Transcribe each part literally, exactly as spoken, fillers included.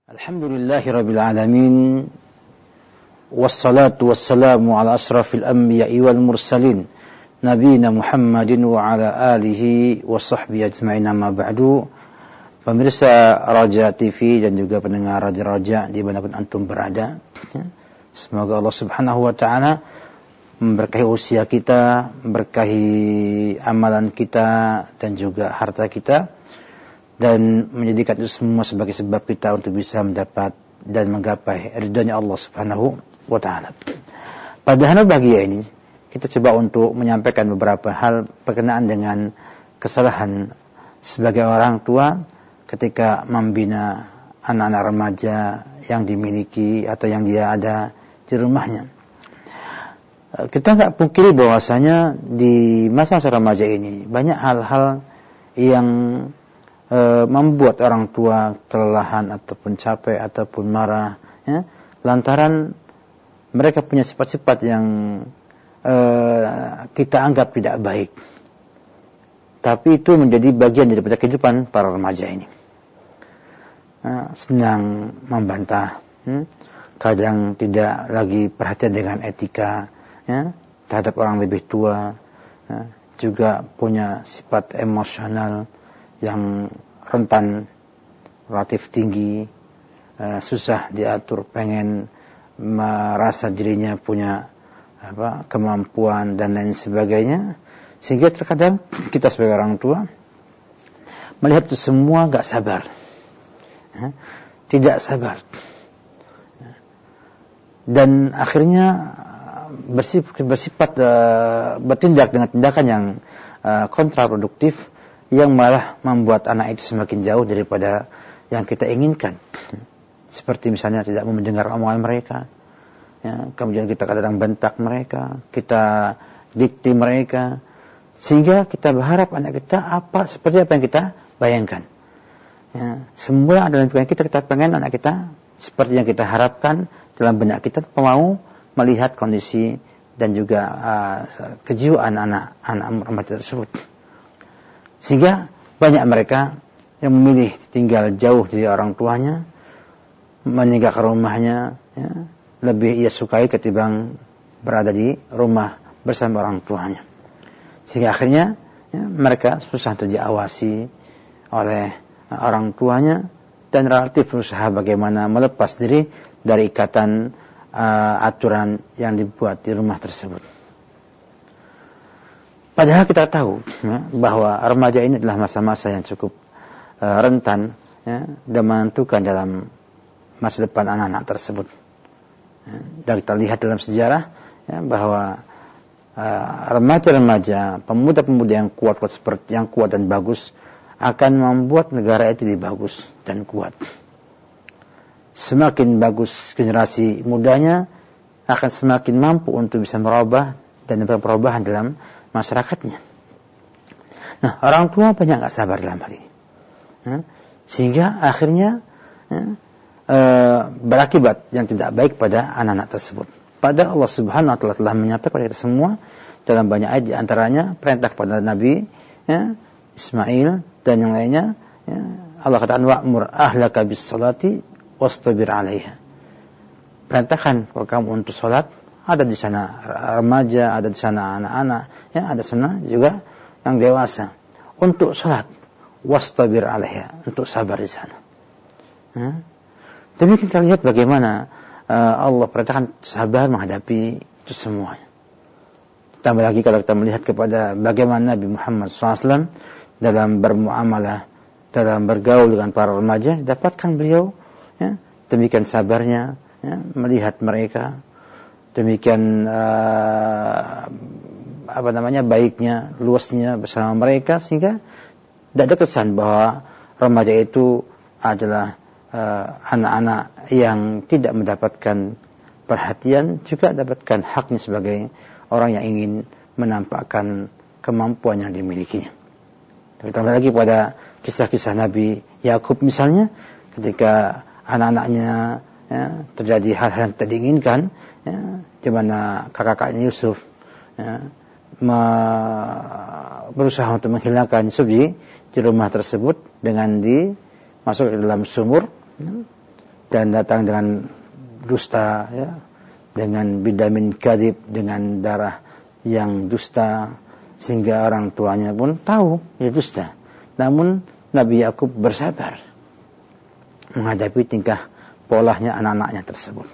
Alhamdulillahirabbil alamin wassalatu wassalamu ala asyrafil anbiya'i wal mursalin nabiyina Muhammadin wa ala alihi wa sahbihi ajma'in amma ba'du. Pemirsa Raja T V dan juga pendengar Radio Raja dimanapun antum berada, semoga Allah Subhanahu wa taala memberkahi usia kita, memberkahi amalan kita dan juga harta kita, dan menjadikan itu semua sebagai sebab kita untuk bisa mendapat dan menggapai ridhonya Allah Subhanahu wa taala. Pada hari bahagia ini kita coba untuk menyampaikan beberapa hal berkenaan dengan kesalahan sebagai orang tua ketika membina anak-anak remaja yang dimiliki atau yang dia ada di rumahnya. Kita enggak pungkiri bahwasanya di masa-masa remaja ini banyak hal-hal yang E, membuat orang tua kelelahan ataupun capek ataupun marah, ya, lantaran mereka punya sifat-sifat yang e, kita anggap tidak baik, tapi itu menjadi bagian daripada kehidupan para remaja ini. E, senang membantah, hmm, kadang tidak lagi perhatian dengan etika, ya, terhadap orang lebih tua, ya, juga punya sifat emosional yang rentan relatif tinggi, uh, susah diatur, pengen merasa dirinya punya apa, kemampuan dan lain sebagainya, sehingga terkadang kita sebagai orang tua melihat itu semua gak sabar, ya, tidak sabar, dan akhirnya bersifat, bersifat uh, bertindak dengan tindakan yang uh, kontraproduktif, yang malah membuat anak itu semakin jauh daripada yang kita inginkan. Seperti misalnya tidak mau mendengar omongan mereka, ya, kemudian kita kadang bentak mereka, kita dikti mereka, sehingga kita berharap anak kita apa seperti apa yang kita bayangkan. Ya, semua dalam pikiran kita, kita pengen anak kita seperti yang kita harapkan dalam benak kita, mau melihat kondisi dan juga uh, kejiwaan anak-anak remaja tersebut. Sehingga banyak mereka yang memilih tinggal jauh dari orang tuanya, meninggalkan rumahnya, ya, lebih ia sukai ketimbang berada di rumah bersama orang tuanya. Sehingga akhirnya, ya, mereka susah untuk diawasi oleh orang tuanya dan relatif berusaha bagaimana melepas diri dari ikatan uh, aturan yang dibuat di rumah tersebut. Padahal kita tahu, ya, bahwa remaja ini adalah masa-masa yang cukup uh, rentan, ya, dan menentukan dalam masa depan anak-anak tersebut. Ya, dan kita lihat dalam sejarah, ya, bahwa uh, remaja-remaja, pemuda-pemuda yang kuat-kuat seperti yang kuat dan bagus akan membuat negara itu lebih bagus dan kuat. Semakin bagus generasi mudanya, akan semakin mampu untuk bisa merubah dan memberikan perubahan dalam masyarakatnya. Nah, orang tua banyak nggak sabar dalam hal ini, ya, sehingga akhirnya, ya, e, berakibat yang tidak baik pada anak-anak tersebut. Padahal Allah Subhanahu wa taala telah menyampaikan kepada kita semua dalam banyak ayat, di antaranya perintah kepada Nabi, ya, Ismail dan yang lainnya, ya, Allah katakan wa'mur ahlaka bis salati wastabir 'alaiha. Perintahkan kepada kamu untuk salat. Ada di sana remaja, ada di sana anak-anak, ya, ada sana juga yang dewasa. Untuk salat, wastabir 'alaiha, untuk sabar di sana. Ya. Demikian kita lihat bagaimana uh, Allah perintahkan sabar menghadapi itu semuanya. Tambah lagi kalau kita melihat kepada bagaimana Nabi Muhammad shallallahu alaihi wasallam dalam bermuamalah, dalam bergaul dengan para remaja, dapatkan beliau, ya, demikian sabarnya, ya, melihat mereka, demikian uh, apa namanya baiknya, luasnya bersama mereka, sehingga tidak ada kesan bahwa remaja itu adalah uh, anak-anak yang tidak mendapatkan perhatian, juga dapatkan haknya sebagai orang yang ingin menampakkan kemampuan yang dimilikinya. Terutama lagi pada kisah-kisah Nabi Yakub misalnya, ketika anak-anaknya, ya, terjadi hal-hal yang tidak diinginkan, ya, di mana kakak-kakaknya Yusuf, ya, me- berusaha untuk menghilangkan Yusuf di, di rumah tersebut dengan dimasuk ke dalam sumur, ya, dan datang dengan dusta, ya, dengan bidamin kadhib, dengan darah yang dusta, sehingga orang tuanya pun tahu dia dusta. Namun Nabi Yakub bersabar menghadapi tingkah polanya anak-anaknya tersebut.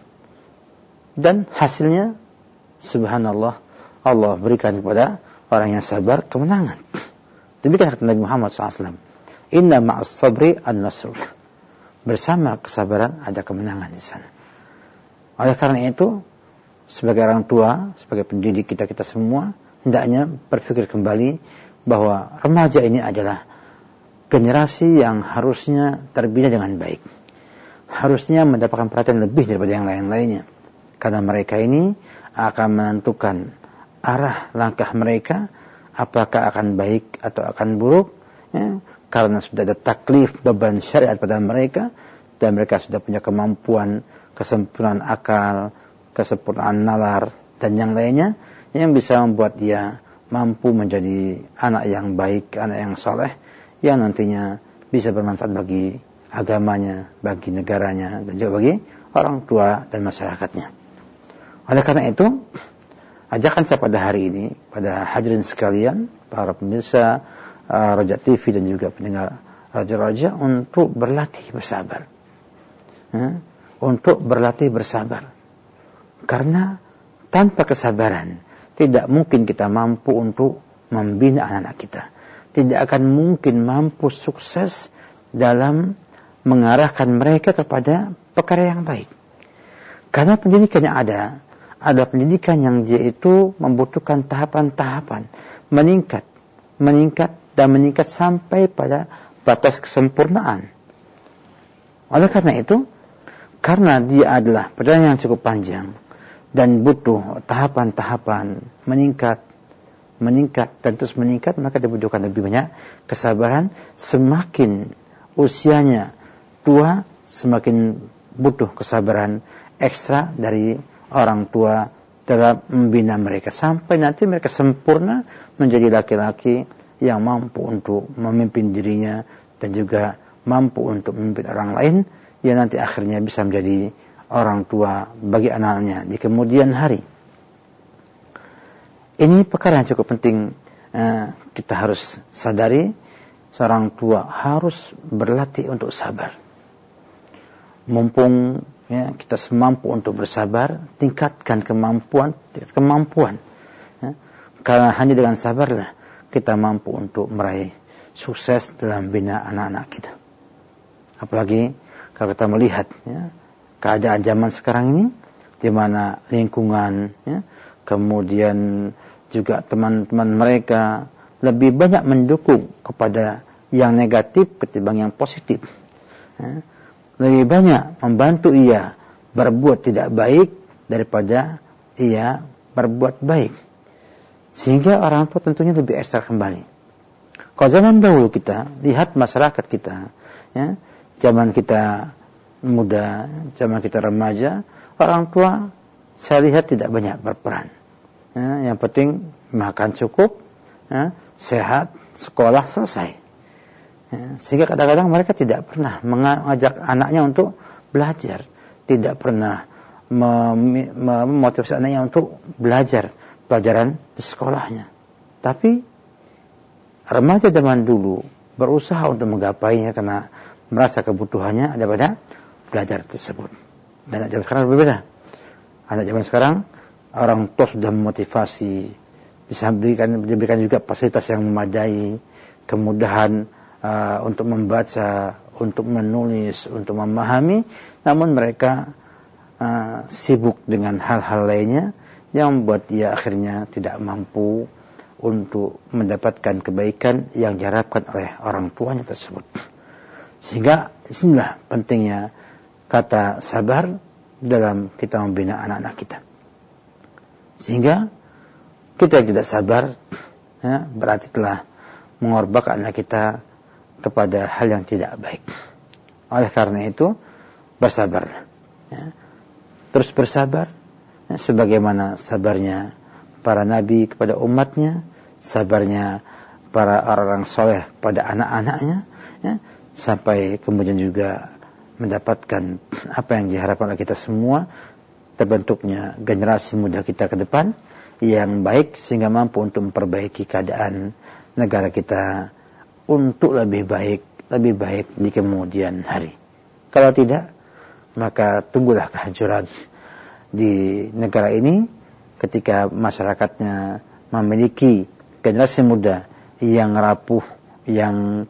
Dan hasilnya, subhanallah, Allah berikan kepada orang yang sabar kemenangan. Demikian kata Nabi Muhammad shallallahu alaihi wasallam, inna ma'as sabri an-nasr. Bersama kesabaran ada kemenangan di sana. Oleh karena itu, sebagai orang tua, sebagai pendidik kita kita semua, hendaknya berpikir kembali bahwa remaja ini adalah generasi yang harusnya terbina dengan baik. Harusnya mendapatkan perhatian lebih daripada yang lain-lainnya. Karena mereka ini akan menentukan arah langkah mereka, apakah akan baik atau akan buruk, ya, karena sudah ada taklif beban syariat pada mereka, dan mereka sudah punya kemampuan, kesempurnaan akal, kesempurnaan nalar, dan yang lainnya, yang bisa membuat dia mampu menjadi anak yang baik, anak yang soleh, yang nantinya bisa bermanfaat bagi agamanya, bagi negaranya, dan juga bagi orang tua dan masyarakatnya. Oleh karena itu, ajakan saya pada hari ini, pada hadirin sekalian, para pemirsa uh, Raja T V dan juga pendengar Raja-Raja, untuk berlatih bersabar. Ya, untuk berlatih bersabar. Karena tanpa kesabaran, tidak mungkin kita mampu untuk membina anak-anak kita. Tidak akan mungkin mampu sukses dalam mengarahkan mereka kepada perkara yang baik. Karena pendidikan yang ada, ada pendidikan yang dia itu membutuhkan tahapan-tahapan, meningkat, meningkat, dan meningkat sampai pada batas kesempurnaan. Oleh karena itu, karena dia adalah perjalanan yang cukup panjang, dan butuh tahapan-tahapan meningkat, meningkat, dan terus meningkat, maka dibutuhkan lebih banyak kesabaran. Semakin usianya tua, semakin butuh kesabaran ekstra dari orang tua dalam membina mereka, sampai nanti mereka sempurna menjadi laki-laki yang mampu untuk memimpin dirinya dan juga mampu untuk memimpin orang lain, yang nanti akhirnya bisa menjadi orang tua bagi anaknya di kemudian hari. Ini perkara yang cukup penting, uh, kita harus sadari. Seorang tua harus berlatih untuk sabar. Mumpung ya, kita semampu untuk bersabar, tingkatkan kemampuan, kemampuan. Ya. Karena hanya dengan sabarlah kita mampu untuk meraih sukses dalam bina anak-anak kita. Apalagi kalau kita melihat ya, keadaan zaman sekarang ini, di mana lingkungan, ya, kemudian juga teman-teman mereka lebih banyak mendukung kepada yang negatif ketimbang yang positif. Ya. Lebih banyak membantu ia berbuat tidak baik daripada ia berbuat baik. Sehingga orang tua tentunya lebih ekstra kembali. Kalau zaman dahulu kita, lihat masyarakat kita, ya, zaman kita muda, zaman kita remaja, orang tua saya lihat tidak banyak berperan. Ya, yang penting makan cukup, ya, sehat, sekolah selesai. Ya, sehingga kadang-kadang mereka tidak pernah mengajak anaknya untuk belajar, tidak pernah mem- memotivasi anaknya untuk belajar pelajaran di sekolahnya. Tapi remaja zaman dulu berusaha untuk menggapainya karena merasa kebutuhannya ada pada belajar tersebut. Dan anak zaman sekarang berbeda. Anak zaman sekarang, orang tua sudah memotivasi, diberikan, diberikan juga fasilitas yang memadai, kemudahan uh, untuk membaca, untuk menulis, untuk memahami, namun mereka uh, sibuk dengan hal-hal lainnya yang membuat dia akhirnya tidak mampu untuk mendapatkan kebaikan yang diharapkan oleh orang tuanya tersebut. Sehingga inilah pentingnya kata sabar dalam kita membina anak-anak kita. Sehingga kita yang tidak sabar, ya, berarti telah mengorbankan anak kita kepada hal yang tidak baik. Oleh karena itu, bersabar. Ya. Terus bersabar, ya, sebagaimana sabarnya para nabi kepada umatnya, sabarnya para orang-orang soleh pada anak-anaknya, ya, sampai kemudian juga mendapatkan apa yang diharapkan oleh kita semua, terbentuknya generasi muda kita ke depan yang baik sehingga mampu untuk memperbaiki keadaan negara kita untuk lebih baik, lebih baik di kemudian hari. Kalau tidak, maka tunggulah kehancuran di negara ini ketika masyarakatnya memiliki generasi muda yang rapuh, yang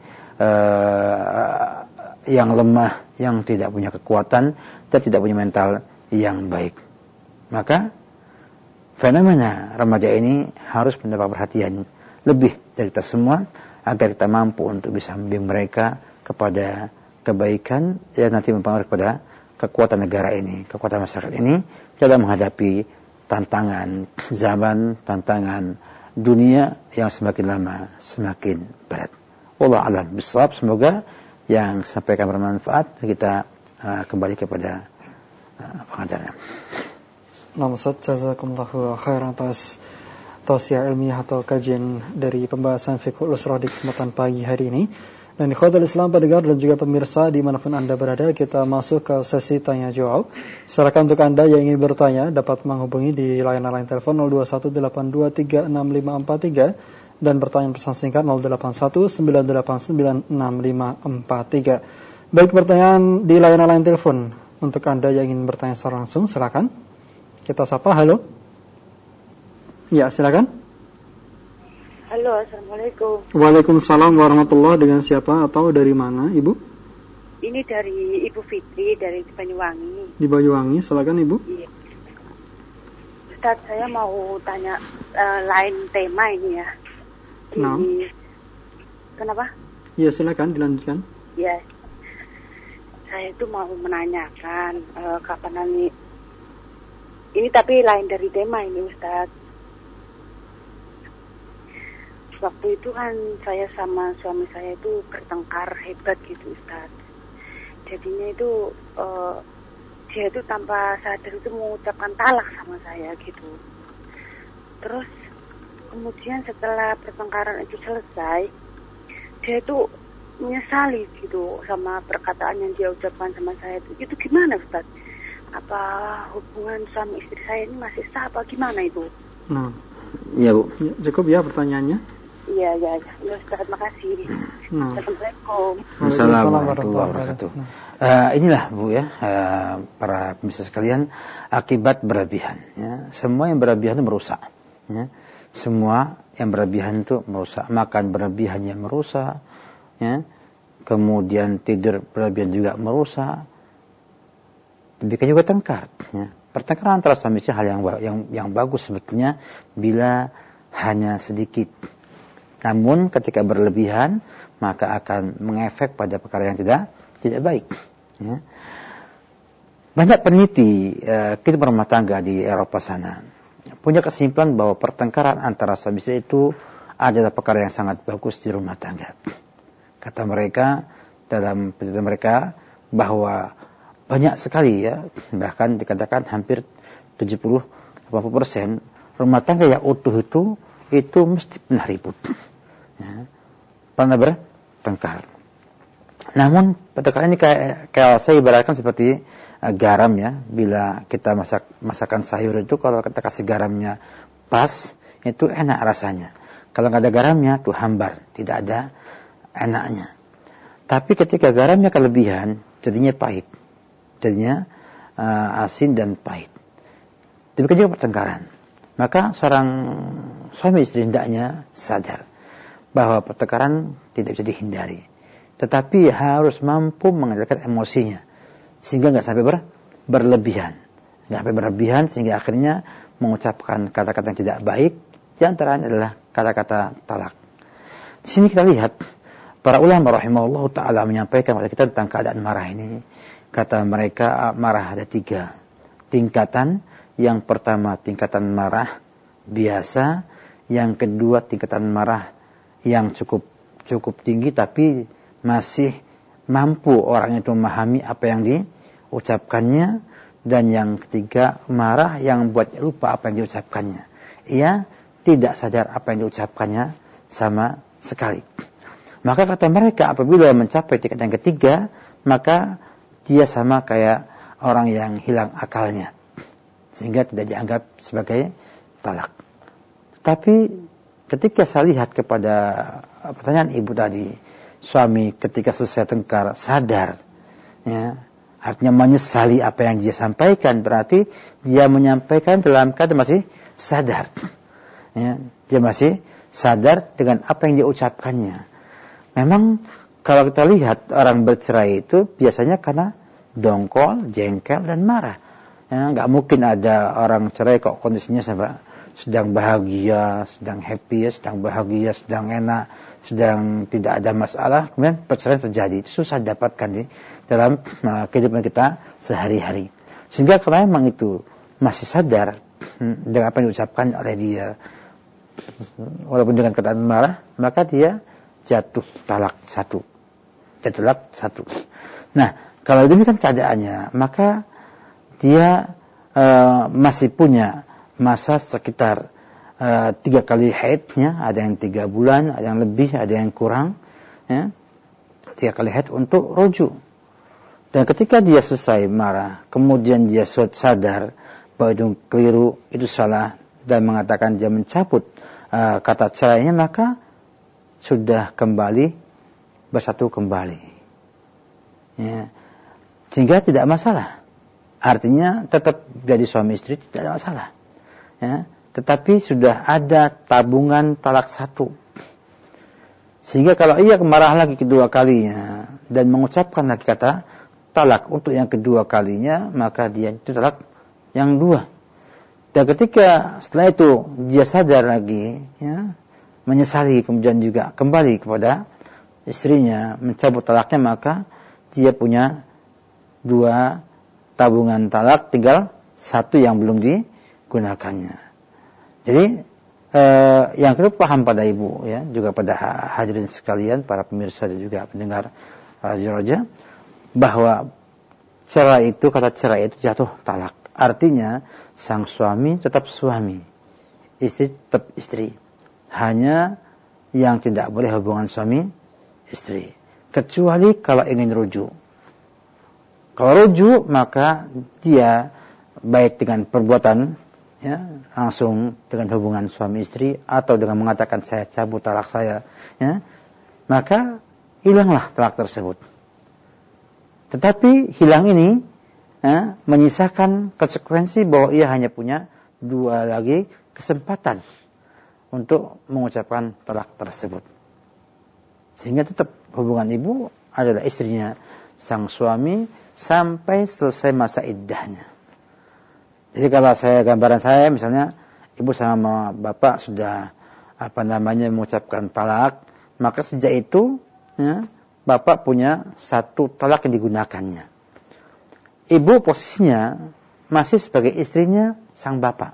uh, yang lemah, yang tidak punya kekuatan dan tidak punya mental yang baik. Maka fenomena remaja ini harus mendapat perhatian lebih dari kita semua agar kita mampu untuk bisa membimbing mereka kepada kebaikan yang nanti mempengaruhi kepada kekuatan negara ini, kekuatan masyarakat ini dalam menghadapi tantangan zaman, tantangan dunia yang semakin lama semakin berat. Wallahu a'lam bishawab. Semoga yang sampaikan bermanfaat. Kita uh, kembali kepada uh, pengajarnya. Nama Ustaz, jazakumullahu khairan atas tausiah ilmiah atau kajian dari pembahasan Fiqhul Usrah di kesempatan pagi hari ini. Dan ikhwatul Islam pendengar dan juga pemirsa dimanapun Anda berada, kita masuk ke sesi tanya jawab. Silakan untuk Anda yang ingin bertanya dapat menghubungi di layanan line telepon nol dua satu delapan dua tiga enam lima empat tiga dan pertanyaan pesan singkat nol delapan satu sembilan delapan sembilan enam lima empat tiga. Baik, pertanyaan di layanan line telepon untuk Anda yang ingin bertanya secara langsung, silakan. Kita sapa, halo. Ya, silakan. Halo, assalamualaikum. Waalaikumsalam warahmatullahi. Dengan siapa atau dari mana, Ibu? Ini dari Ibu Fitri dari Banyuwangi. Di Banyuwangi, silakan Ibu. Iya. Ustaz, saya mau tanya uh, lain tema ini ya. Di... Nah. Kenapa? Iya, silakan dilanjutkan. Ya, saya itu mau menanyakan uh, kapan nanti. Ini tapi lain dari tema ini, Ustaz. Waktu itu kan saya sama suami saya itu bertengkar hebat gitu, Ustaz. Jadinya itu uh, dia itu tanpa sadar itu mengucapkan talak sama saya gitu. Terus kemudian setelah pertengkaran itu selesai, dia itu menyesali gitu sama perkataan yang dia ucapkan sama saya itu. Itu gimana, Ustaz? Apa hubungan suami istri saya ini masih sah apa gimana itu? Nah, ya Bu. ya, cukup ya pertanyaannya. Iya, iya, ya, Ustaz, terima kasih. Nah. Assalamualaikum. Assalamualaikum warahmatullahi wabarakatuh. Uh, inilah Bu ya, uh, para pemirsa sekalian, akibat berlebihan. Ya. Semua yang berlebihan itu merusak. Ya. Semua yang berlebihan itu merusak. Makan berlebihan yang merusak. Ya. Kemudian tidur berlebihan juga merusak. Demikian juga tengkar. Ya. Pertengkaran antara suami istri hal yang yang yang bagus sebetulnya bila hanya sedikit. Namun ketika berlebihan maka akan mengefek pada perkara yang tidak tidak baik. Ya. Banyak peneliti eh, kehidupan rumah tangga di Eropa sana punya kesimpulan bahwa pertengkaran antara suami istri itu adalah perkara yang sangat bagus di rumah tangga. Kata mereka dalam penelitian mereka bahwa banyak sekali ya, bahkan dikatakan hampir tujuh puluh sampai delapan puluh persen rumah tangga yang utuh itu itu mesti pernah ribut. Ya, pernah bertengkar. Namun pertengkaran ini kayak, kayak saya ibaratkan seperti uh, garam ya. Bila kita masak masakan sayur itu kalau kita kasih garamnya pas, itu enak rasanya. Kalau nggak ada garamnya tuh hambar, tidak ada enaknya. Tapi ketika garamnya kelebihan, jadinya pahit, jadinya uh, asin dan pahit. Demikian juga pertengkaran. Maka seorang suami istri hendaknya sadar bahwa pertengkaran tidak bisa dihindari, tetapi harus mampu mengendalikan emosinya sehingga nggak sampai ber, berlebihan, nggak sampai berlebihan sehingga akhirnya mengucapkan kata-kata yang tidak baik. Di antaranya adalah kata-kata talak. Di sini kita lihat para ulama rahimahullah taala menyampaikan kepada kita tentang keadaan marah ini. Kata mereka marah ada tiga tingkatan. Yang pertama tingkatan marah biasa, yang kedua tingkatan marah yang cukup cukup tinggi tapi masih mampu orang itu memahami apa yang diucapkannya, dan yang ketiga marah yang membuat lupa apa yang diucapkannya. Ia tidak sadar apa yang diucapkannya sama sekali. Maka kata mereka apabila mencapai tingkat yang ketiga, maka dia sama kayak orang yang hilang akalnya, sehingga tidak dianggap sebagai talak. Tapi ketika saya lihat kepada pertanyaan ibu tadi, suami ketika selesai tengkar sadar, ya, artinya menyesali apa yang dia sampaikan, berarti dia menyampaikan dalam keadaan masih sadar. Ya, dia masih sadar dengan apa yang dia ucapkannya. Memang kalau kita lihat orang bercerai itu biasanya karena dongkol, jengkel, dan marah. Ya, nggak mungkin ada orang cerai kok kondisinya sampai sedang bahagia, sedang happy, sedang bahagia, sedang enak, sedang tidak ada masalah, kemudian perceraian terjadi. Itu susah dapatkan di dalam uh, kehidupan kita sehari-hari. Sehingga kalau memang itu masih sadar hmm, dengan apa yang diucapkan oleh dia, walaupun dengan keadaan marah, maka dia jatuh talak satu. Jatuh talak satu. Nah, kalau demikian keadaannya, maka dia uh, masih punya masa sekitar uh, tiga kali haidnya, ada yang tiga bulan, ada yang lebih, ada yang kurang, ya, tiga kali haid untuk rujuk. Dan ketika dia selesai marah, kemudian dia sadar bahwa itu keliru, itu salah, dan mengatakan dia mencabut uh, kata cerainya, maka sudah kembali bersatu kembali, ya. Sehingga tidak masalah. Artinya tetap jadi suami istri, tidak ada masalah. Ya, tetapi sudah ada tabungan talak satu. Sehingga kalau ia marah lagi kedua kalinya dan mengucapkan lagi kata talak untuk yang kedua kalinya, maka dia itu talak yang dua. Dan ketika setelah itu dia sadar lagi, ya, menyesali, kemudian juga kembali kepada istrinya mencabut talaknya, maka dia punya dua tabungan talak, tinggal satu yang belum di gunakannya. Jadi eh, yang kedua paham pada ibu, ya, juga pada hadirin sekalian, para pemirsa dan juga pendengar Radio Roja, bahwa cerai itu, kata cerai itu jatuh talak. Artinya sang suami tetap suami, istri tetap istri. Hanya yang tidak boleh hubungan suami istri, kecuali kalau ingin rujuk. Kalau rujuk, maka dia baik dengan perbuatan, ya, langsung dengan hubungan suami istri, atau dengan mengatakan saya cabut talak saya, ya, maka hilanglah talak tersebut. Tetapi hilang ini, ya, menyisakan konsekuensi bahwa ia hanya punya dua lagi kesempatan untuk mengucapkan talak tersebut. Sehingga tetap hubungan ibu adalah istrinya sang suami sampai selesai masa iddahnya. Jadi kalau saya, gambaran saya misalnya ibu sama bapak sudah apa namanya mengucapkan talak, maka sejak itu, ya, bapak punya satu talak yang digunakannya. Ibu posisinya masih sebagai istrinya sang bapak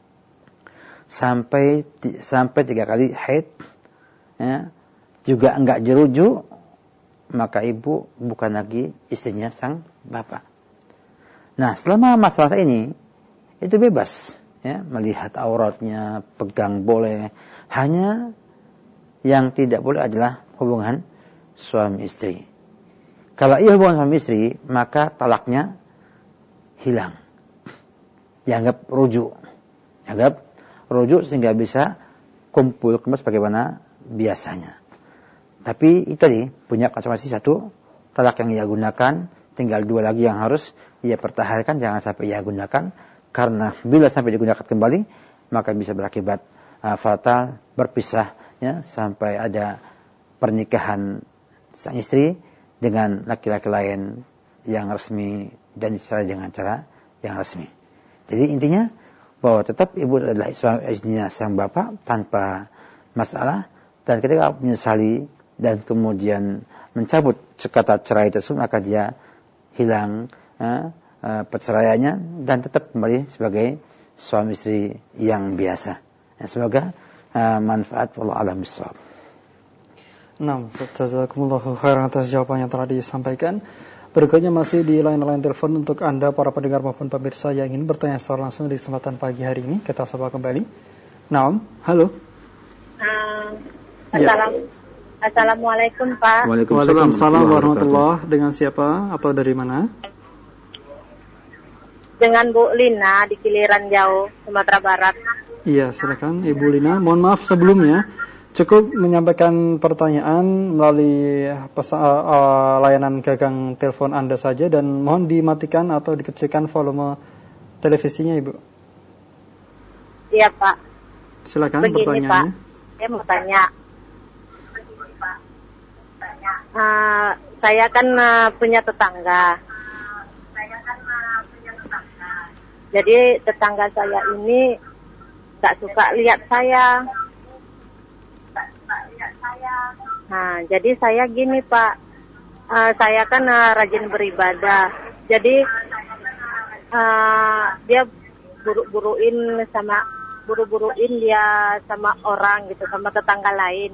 sampai sampai tiga kali haid, ya, juga enggak dirujuk, maka ibu bukan lagi istrinya sang bapak. Nah, selama masa-masa ini itu bebas, ya, melihat auratnya, pegang boleh. Hanya yang tidak boleh adalah hubungan suami istri. Kalau ia hubungan suami istri, maka talaknya hilang. Dianggap rujuk. Dianggap rujuk sehingga bisa kumpul kembali sebagaimana biasanya. Tapi itu tadi punya konsekuensi satu, talak yang ia gunakan, tinggal dua lagi yang harus ia pertahankan, jangan sampai ia gunakan. Karena bila sampai digunakan kembali, maka bisa berakibat uh, fatal, berpisah, ya, sampai ada pernikahan sang istri dengan laki-laki lain yang resmi dan dicerai dengan cara yang resmi. Jadi intinya bahwa tetap ibu adalah istrinya sang bapak tanpa masalah, dan ketika menyesali dan kemudian mencabut kata cerai tersebut, maka dia hilang, ya, Uh, perceraiannya dan tetap kembali sebagai suami istri yang biasa. Ya, semoga uh, manfaat. Wallahu a'lam bishawab. Nah, jazakumullahu khairan atas jawaban yang telah disampaikan. Berikutnya masih di line-line telepon untuk Anda para pendengar maupun pemirsa yang ingin bertanya secara langsung di kesempatan pagi hari ini. Kita sapa kembali. Naam, halo. Uh, Assalamualaikum. Assalamualaikum Pak. Waalaikumsalam warahmatullahi. Dengan siapa atau dari mana? Dengan Bu Lina di Kiliran Jauh, Sumatera Barat. Iya, silakan Ibu Lina. Mohon maaf sebelumnya, cukup menyampaikan pertanyaan melalui pesa, uh, layanan gagang telepon Anda saja dan mohon dimatikan atau dikecilkan volume televisinya, Ibu. Iya, Pak. Silakan Begini, pertanyaannya. Pak. Saya mau tanya. Uh, saya kan uh, punya tetangga. Jadi tetangga saya ini nggak suka lihat saya. Nah, jadi saya gini Pak, uh, saya kan uh, rajin beribadah. Jadi uh, dia buru-buruin sama buru-buruin dia sama orang gitu, sama tetangga lain.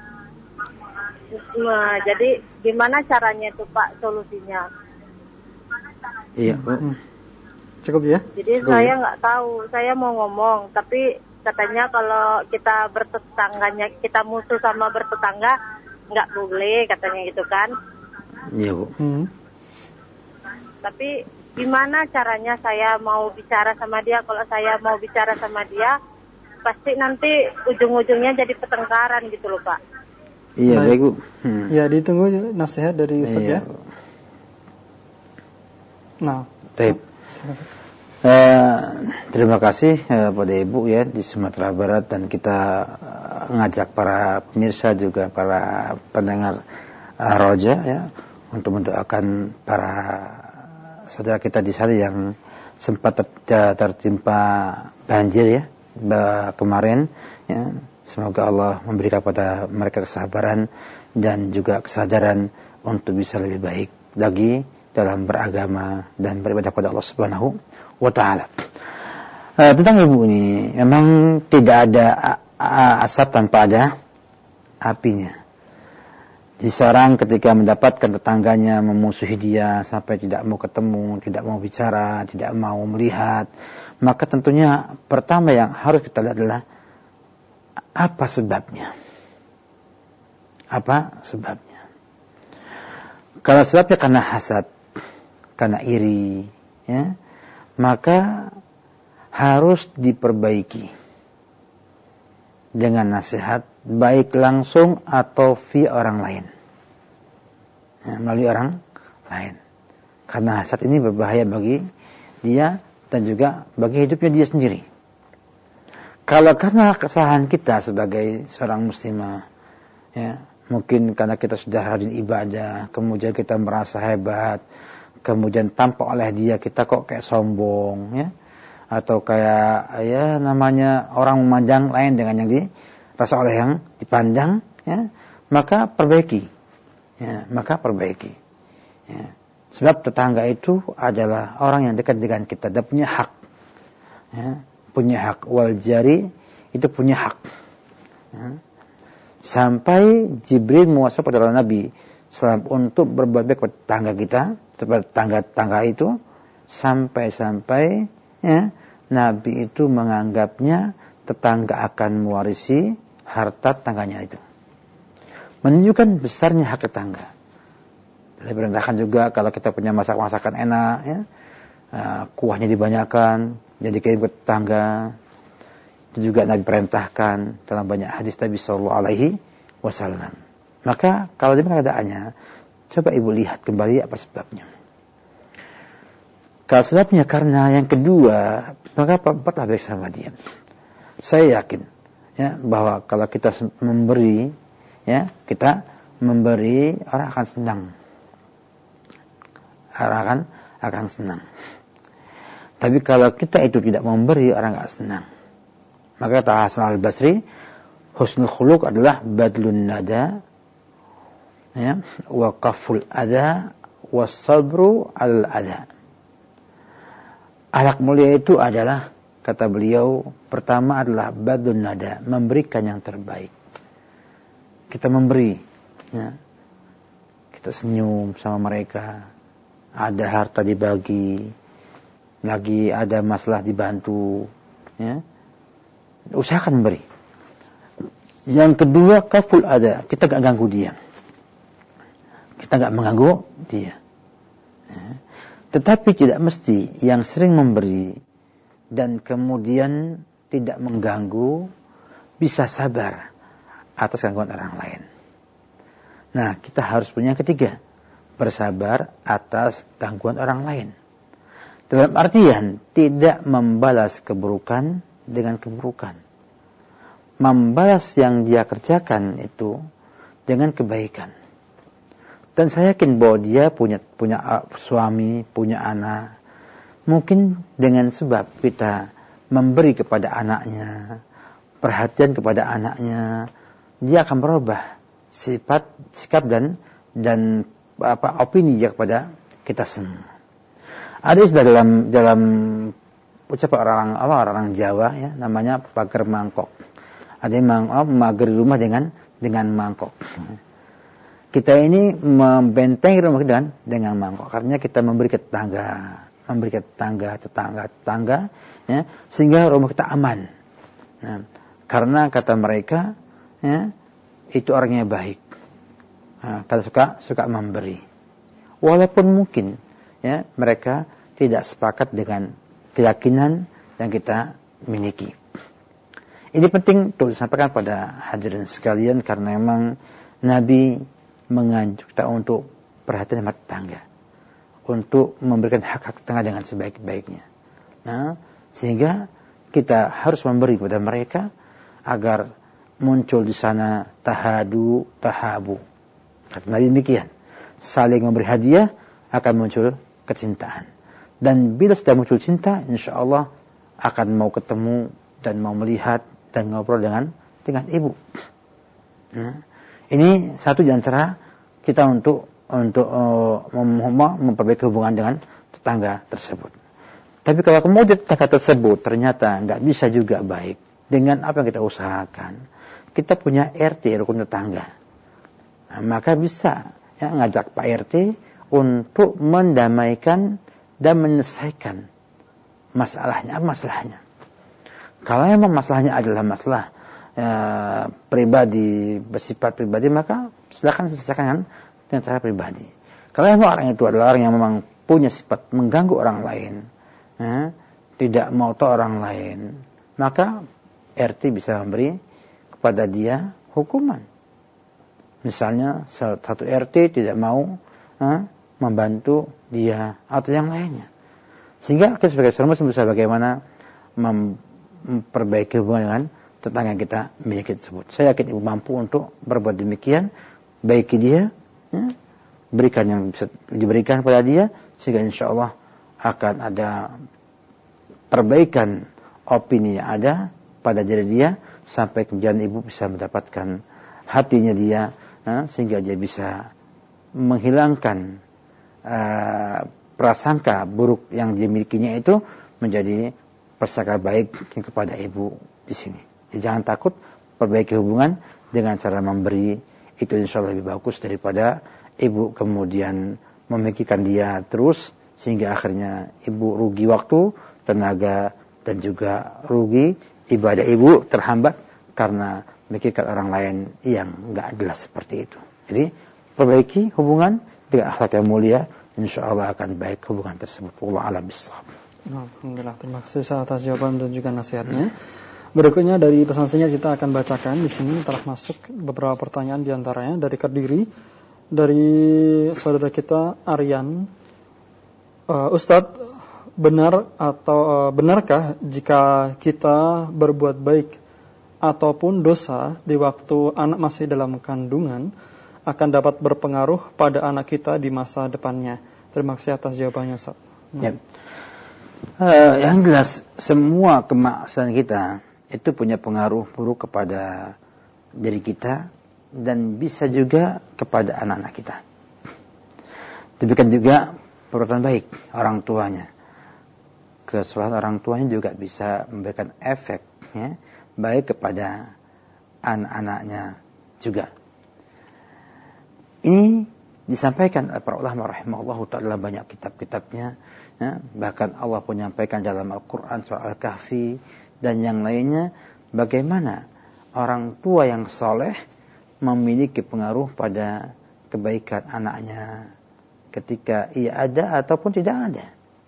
Nah, jadi gimana caranya itu Pak solusinya? Iya. Hmm. Cukup ya? Jadi Cukup saya nggak ya? tahu, saya mau ngomong, tapi katanya kalau kita bertetangganya, kita musuh sama bertetangga, nggak boleh katanya gitu kan? Iya Bu. Hmm. Tapi gimana caranya saya mau bicara sama dia? Kalau saya mau bicara sama dia, pasti nanti ujung-ujungnya jadi pertengkaran gitu loh Pak. Iya, baik Bu. Hmm. Ya, ditunggu nasihat dari Ustaz iya, ya. Nah, baik. Uh, terima kasih uh, pada Ibu ya di Sumatera Barat, dan kita uh, ngajak para pemirsa juga para pendengar uh, Roja ya untuk mendoakan para saudara kita di sana yang sempat ter- tertimpa banjir ya kemarin ya. Semoga Allah memberikan kepada mereka kesabaran dan juga kesadaran untuk bisa lebih baik lagi dalam beragama dan beribadah kepada Allah Subhanahu wa taala. Uh, tentang Ibu ini, memang tidak ada asap tanpa ada apinya. Jadi seorang ketika mendapatkan tetangganya memusuhi dia sampai tidak mau ketemu, tidak mau bicara, tidak mau melihat, maka tentunya pertama yang harus kita lihat adalah apa sebabnya? Apa sebabnya? Kalau sebabnya karena hasad, karena iri, ya, maka harus diperbaiki dengan nasihat, baik langsung atau via orang lain, ya, melalui orang lain. Karena hasad ini berbahaya bagi dia dan juga bagi hidupnya dia sendiri. Kalau karena kesalahan kita sebagai seorang muslimah, ya, mungkin karena kita sudah rajin ibadah, kemudian kita merasa hebat, kemudian tampak oleh dia kita kok kayak sombong, ya, atau kayak ya namanya orang memandang lain dengan yang dirasa oleh yang dipandang, ya, maka perbaiki, ya, maka perbaiki. Ya. Sebab tetangga itu adalah orang yang dekat dengan kita dan punya hak, ya. Punya hak, wal jari itu punya hak. Ya. Sampai Jibril muasa pada Nabi salam untuk berbuat baik kepada tetangga kita, kepada tetangga-tetangga itu, sampai-sampai ya, Nabi itu menganggapnya tetangga akan mewarisi harta tetangganya itu. Menunjukkan besarnya hak tetangga. Diperintahkan juga kalau kita punya masak-masakan enak, ya, uh, kuahnya dibanyakan, jadi kirim ke tetangga. Itu juga Nabi perintahkan dalam banyak hadis Nabi Sallallahu Alaihi Wasallam. Maka kalau di keadaannya, coba Ibu lihat kembali apa sebabnya. Kalau sebabnya karena yang kedua, maka perbuatlah baik sama dia. Saya yakin, ya, bahwa kalau kita memberi, ya, kita memberi, orang akan senang. Orang akan akan senang. Tapi kalau kita itu tidak memberi, orang enggak senang. Maka kata Hasan al-Basri, husnul khuluq adalah badlun nada, ya, wa qaful adha, wa sabru al-adha. Akhlak mulia itu adalah, kata beliau, pertama adalah badlun nada, memberikan yang terbaik. Kita memberi, ya. Kita senyum sama mereka, ada harta dibagi, lagi ada masalah dibantu, ya. Usahakan memberi. Yang kedua, kaful ada, kita gak ganggu dia. Kita gak mengganggu dia. Ya. Tetapi tidak mesti yang sering memberi dan kemudian tidak mengganggu bisa sabar atas gangguan orang lain. Nah, kita harus punya yang ketiga, bersabar atas gangguan orang lain. Dalam artian tidak membalas keburukan dengan keburukan. Membalas yang dia kerjakan itu dengan kebaikan. Dan saya yakin bahwa dia punya punya suami, punya anak. Mungkin dengan sebab kita memberi kepada anaknya, perhatian kepada anaknya, dia akan berubah sifat, sikap dan dan apa opini dia kepada kita semua. Ada istilah dalam dalam ucapan orang apa orang Jawa ya, namanya pagar mangkok. Ada yang mang, oh, mager di rumah dengan dengan mangkok. Kita ini membentengi rumah kita dengan, dengan mangkok. Karena kita memberi ke tetangga, memberi ke tetangga, tetangga, tetangga, ya, sehingga rumah kita aman. Nah, karena kata mereka, ya, itu orangnya baik. Nah, kata suka suka memberi. Walaupun mungkin, ya, mereka tidak sepakat dengan keyakinan yang kita miliki. Ini penting untuk disampaikan pada hadirin sekalian karena memang Nabi menganjur kita untuk perhatian sama tetangga, untuk memberikan hak-hak tetangga dengan sebaik-baiknya. Nah, sehingga kita harus memberi kepada mereka agar muncul di sana tahadu, tahabu. Kata Nabi demikian, saling memberi hadiah akan muncul kecintaan. Dan bila sudah muncul cinta, insya Allah akan mau ketemu dan mau melihat dan ngobrol dengan dengan ibu. Nah, ini satu di antara kita untuk untuk uh, mem- memperbaiki hubungan dengan tetangga tersebut. Tapi kalau kemudian tetangga tersebut ternyata nggak bisa juga baik dengan apa yang kita usahakan, kita punya R T, rukun tetangga. Nah, maka bisa ya, ngajak Pak R T untuk mendamaikan dan menyelesaikan masalahnya. Apa masalahnya? Kalau memang masalahnya adalah masalah e, pribadi, bersifat pribadi, maka silakan selesaikan dengan cara pribadi. Kalau memang orang itu adalah orang yang memang punya sifat mengganggu orang lain, e, tidak mau tahu orang lain, maka R T bisa memberi kepada dia hukuman. Misalnya satu R T tidak mau e, membantu dia atau yang lainnya. Sehingga kita sebagai seorang muslim bisa bagaimana mem memperbaiki hubungan dengan tetangga kita miliki tersebut. Saya yakin ibu mampu untuk berbuat demikian, baiki dia, ya, berikan yang bisa diberikan pada dia, sehingga insya Allah akan ada perbaikan opini yang ada pada diri dia, sampai kemudian ibu bisa mendapatkan hatinya dia, ya, sehingga dia bisa menghilangkan uh, prasangka buruk yang dimilikinya itu menjadi persangka baik kepada ibu di sini. Jadi jangan takut, perbaiki hubungan dengan cara memberi, itu insya Allah lebih bagus daripada ibu kemudian memikirkan dia terus sehingga akhirnya ibu rugi waktu, tenaga dan juga rugi ibadah ibu terhambat karena memikirkan orang lain yang enggak jelas seperti itu. Jadi perbaiki hubungan dengan akhlak yang mulia, insya Allah akan baik hubungan tersebut. Wallahu a'lam bishawab. Alhamdulillah, terima kasih atas jawaban dan juga nasihatnya. Berikutnya dari pesan singkat kita akan bacakan di sini telah masuk beberapa pertanyaan diantaranya dari Kediri, dari saudara kita Aryan. Uh, Ustadz, benar atau uh, benarkah jika kita berbuat baik ataupun dosa di waktu anak masih dalam kandungan akan dapat berpengaruh pada anak kita di masa depannya? Terima kasih atas jawabannya, Ustaz. Ya. Uh, yang jelas semua kemaksiatan kita itu punya pengaruh buruk kepada diri kita dan bisa juga kepada anak-anak kita. Demikian juga perbuatan baik orang tuanya. Kesalahan orang tuanya juga bisa memberikan efek, ya, baik kepada anak-anaknya juga. Ini disampaikan oleh para ulama rahimahullahu ta'ala banyak kitab-kitabnya, ya, bahkan Allah pun menyampaikan dalam Al-Quran surah Al-Kahfi dan yang lainnya bagaimana orang tua yang soleh memiliki pengaruh pada kebaikan anaknya ketika ia ada ataupun tidak ada.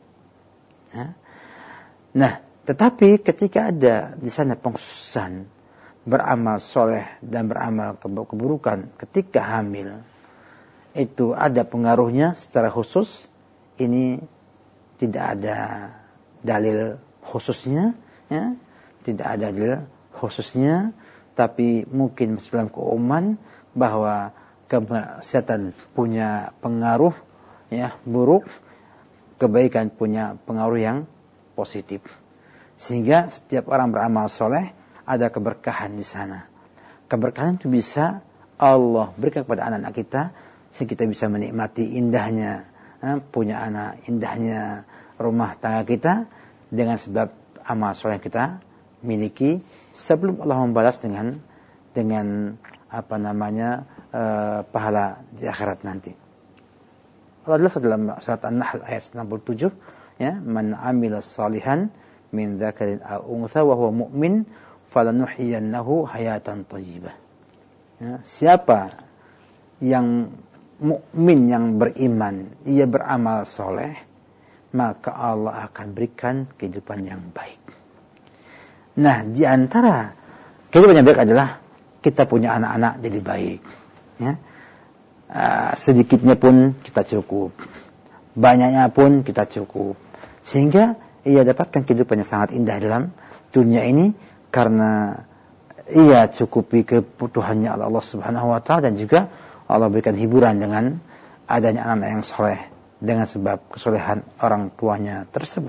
Nah, tetapi ketika ada di sana pengkhususan beramal soleh dan beramal keburukan ketika hamil, itu ada pengaruhnya secara khusus. Ini tidak ada dalil khususnya, ya, tidak ada dalil khususnya, tapi mungkin dalam keumuman bahwa kemaksiatan punya pengaruh, ya, buruk, kebaikan punya pengaruh yang positif. Sehingga setiap orang beramal soleh ada keberkahan di sana. Keberkahan itu bisa Allah berikan kepada anak-anak kita sehingga kita bisa menikmati indahnya eh, punya anak, indahnya rumah tangga kita dengan sebab amal soleh yang kita miliki sebelum Allah membalas dengan dengan apa namanya eh, pahala di akhirat nanti. Allah dalam surat An-Nahl ayat enam puluh tujuh, ya, man amila salihan min dzakarin aw untha wa huwa mu'min falanuhyiyannahu hayatan thayyibah. Ya, siapa yang mukmin yang beriman, ia beramal soleh, maka Allah akan berikan kehidupan yang baik. Nah, di antara kehidupan yang baik adalah kita punya anak-anak jadi baik. Ya. Uh, sedikitnya pun kita cukup, banyaknya pun kita cukup, sehingga ia dapatkan kehidupan yang sangat indah dalam dunia ini karena ia cukupi kebutuhannya Allah Subhanahu wa taala, dan juga Allah berikan hiburan dengan adanya anak-anak yang soleh dengan sebab kesolehan orang tuanya tersebut.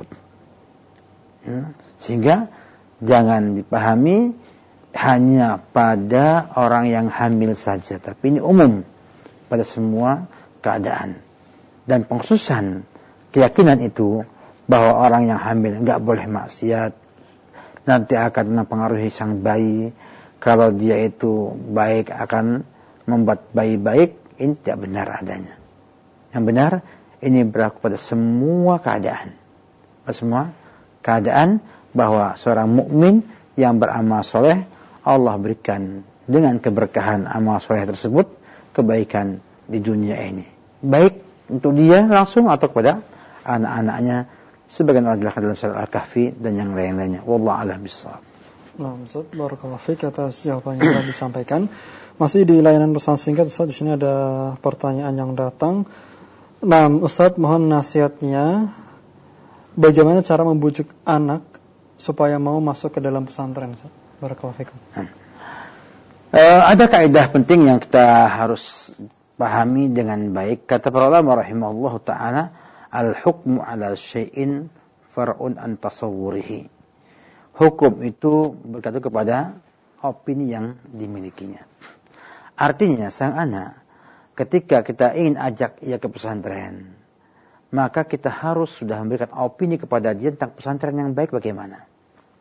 Ya. Sehingga jangan dipahami hanya pada orang yang hamil saja, tapi ini umum pada semua keadaan. Dan pengkhususan keyakinan itu bahwa orang yang hamil enggak boleh maksiat, nanti akan mempengaruhi sang bayi. Kalau dia itu baik akan membuat bayi baik, ini tidak benar adanya. Yang benar ini berlaku pada semua keadaan. Pada semua keadaan bahwa seorang mukmin yang beramal soleh, Allah berikan dengan keberkahan amal soleh tersebut kebaikan di dunia ini, baik untuk dia langsung atau kepada anak-anaknya, sebagian Allah jelaskan dalam surah Al-Kahfi dan yang lain-lainnya. Wallahu a'lam bishawab. Nah, Ustaz, barakallahu fiik atas jawaban yang telah disampaikan. Masih di layanan pesan singkat, Ustaz, di sini ada pertanyaan yang datang. Nah, Ustaz, mohon nasihatnya bagaimana cara membujuk anak supaya mau masuk ke dalam pesantren, Ustaz? Barakallahu fiik. Hmm. Uh, ada kaidah penting yang kita harus pahami dengan baik. Kata para ulama rahimahullah ta'ala, al-hukmu ala syai'in far'un an tasawwurihi. Hukum itu bergantung kepada opini yang dimilikinya. Artinya sang anak ketika kita ingin ajak ia ke pesantren, maka kita harus sudah memberikan opini kepada dia tentang pesantren yang baik bagaimana.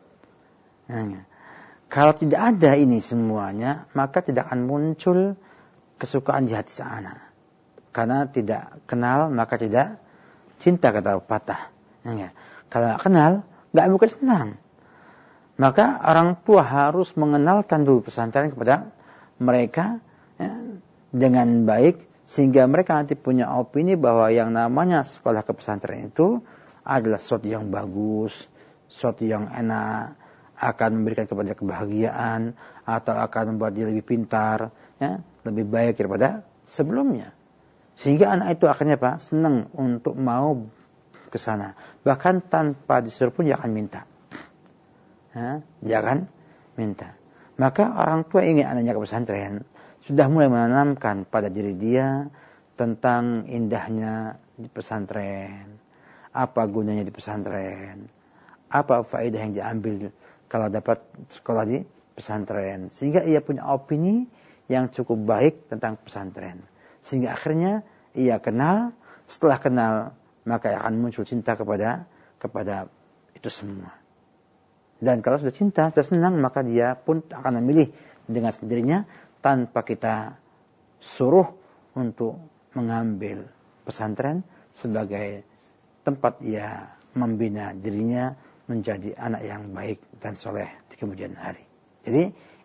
Nah, kalau tidak ada ini semuanya, maka tidak akan muncul kesukaan di hati sang anak. Karena tidak kenal, maka tidak cinta, kata pepatah. Ya, kalau tidak kenal, tidak mungkin senang. Maka orang tua harus mengenalkan dulu pesantren kepada mereka, ya, dengan baik, sehingga mereka nanti punya opini bahwa yang namanya sekolah ke pesantren itu adalah sesuatu yang bagus, sesuatu yang enak, akan memberikan kepada kebahagiaan, atau akan membuat dia lebih pintar, ya, lebih baik daripada sebelumnya. Sehingga anak itu akhirnya apa? Senang untuk mau ke sana. Bahkan tanpa disuruh pun dia akan minta. Ya, dia akan minta. Maka orang tua ingin anaknya ke pesantren, sudah mulai menanamkan pada diri dia tentang indahnya di pesantren, apa gunanya di pesantren, apa faedah yang diambil kalau dapat sekolah di pesantren, sehingga ia punya opini yang cukup baik tentang pesantren, sehingga akhirnya ia kenal. Setelah kenal, maka akan muncul cinta kepada kepada itu semua. Dan kalau sudah cinta, sudah senang, maka dia pun akan memilih dengan sendirinya tanpa kita suruh untuk mengambil pesantren sebagai tempat ia membina dirinya menjadi anak yang baik dan soleh di kemudian hari. Jadi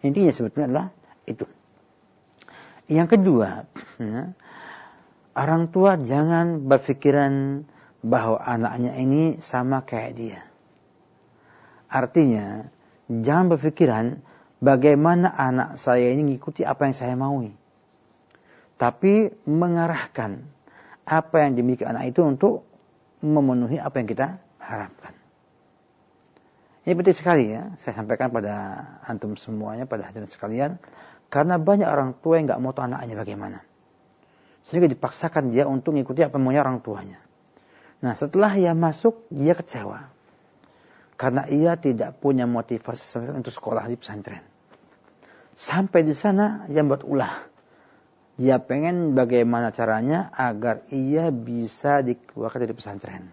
Intinya sebetulnya adalah itu. Yang kedua, ya, orang tua jangan berpikiran bahwa anaknya ini sama kayak dia. Artinya, jangan berpikiran bagaimana anak saya ini mengikuti apa yang saya maui. Tapi mengarahkan apa yang dimiliki anak itu untuk memenuhi apa yang kita harapkan. Ini penting sekali ya, saya sampaikan pada antum semuanya, pada hadirin sekalian. Karena banyak orang tua yang nggak mau tahu anaknya bagaimana. Sehingga dipaksakan dia untuk mengikuti apa maunya orang tuanya. Nah setelah ia masuk, dia kecewa. Karena ia tidak punya motivasi untuk sekolah di pesantren. Sampai di sana, ia buat ulah. Dia pengen bagaimana caranya agar ia bisa dikeluarkan dari pesantren.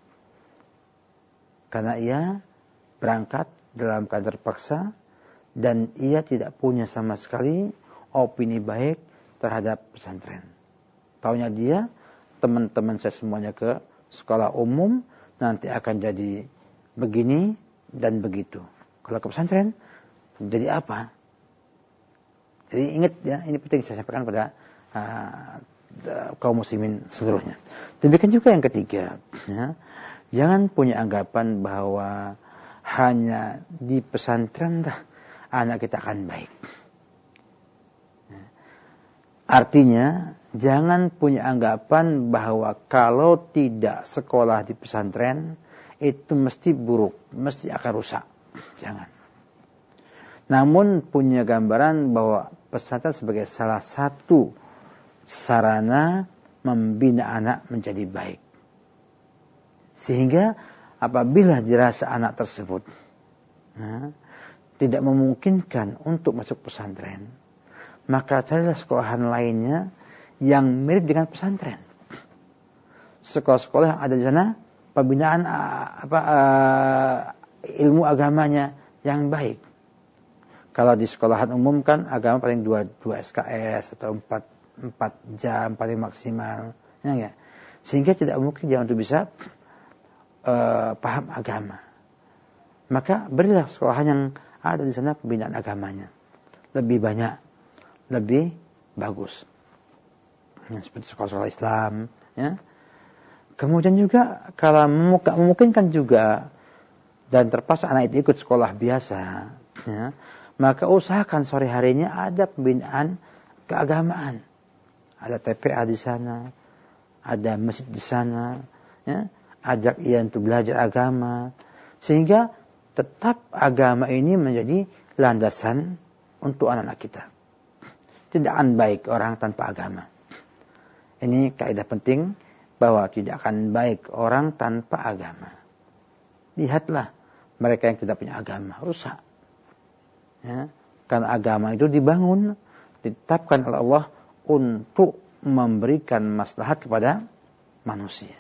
Karena ia berangkat dalam keadaan terpaksa dan ia tidak punya sama sekali opini baik terhadap pesantren. Taunya dia, teman-teman saya semuanya ke sekolah umum, nanti akan jadi begini dan begitu. Kalau ke pesantren, jadi apa? Jadi ingat ya, ini penting saya sampaikan pada uh, kaum muslimin seluruhnya. Demikian juga yang ketiga, ya, jangan punya anggapan bahwa hanya di pesantren dah anak kita akan baik. Artinya, jangan punya anggapan bahwa kalau tidak sekolah di pesantren, itu mesti buruk, mesti akan rusak. Jangan. Namun punya gambaran bahwa pesantren sebagai salah satu sarana membina anak menjadi baik. Sehingga apabila dirasa anak tersebut nah, tidak memungkinkan untuk masuk pesantren, maka carilah sekolahan lainnya yang mirip dengan pesantren. Sekolah-sekolah yang ada di sana, pembinaan apa uh, ilmu agamanya yang baik. Kalau di sekolahan umum kan agama paling dua, dua S K S atau empat, empat jam paling maksimal, ya enggak? Sehingga tidak mungkin dia untuk bisa uh, paham agama. Maka berilah sekolahan yang ada di sana pembinaan agamanya lebih banyak, lebih bagus. Ya, seperti sekolah-sekolah Islam, ya. Kemudian juga kalau memungkinkan juga dan terpaksa anak itu ikut sekolah biasa, ya, maka usahakan sore harinya ada pembinaan keagamaan. Ada T P A di sana, ada masjid di sana, ya. Ajak ia untuk belajar agama sehingga tetap agama ini menjadi landasan untuk anak-anak kita. Tidak akan baik orang tanpa agama. Ini kaidah penting bahwa tidak akan baik orang tanpa agama. Lihatlah mereka yang tidak punya agama, rusak. Ya, karena agama itu dibangun, ditetapkan oleh Allah untuk memberikan maslahat kepada manusia.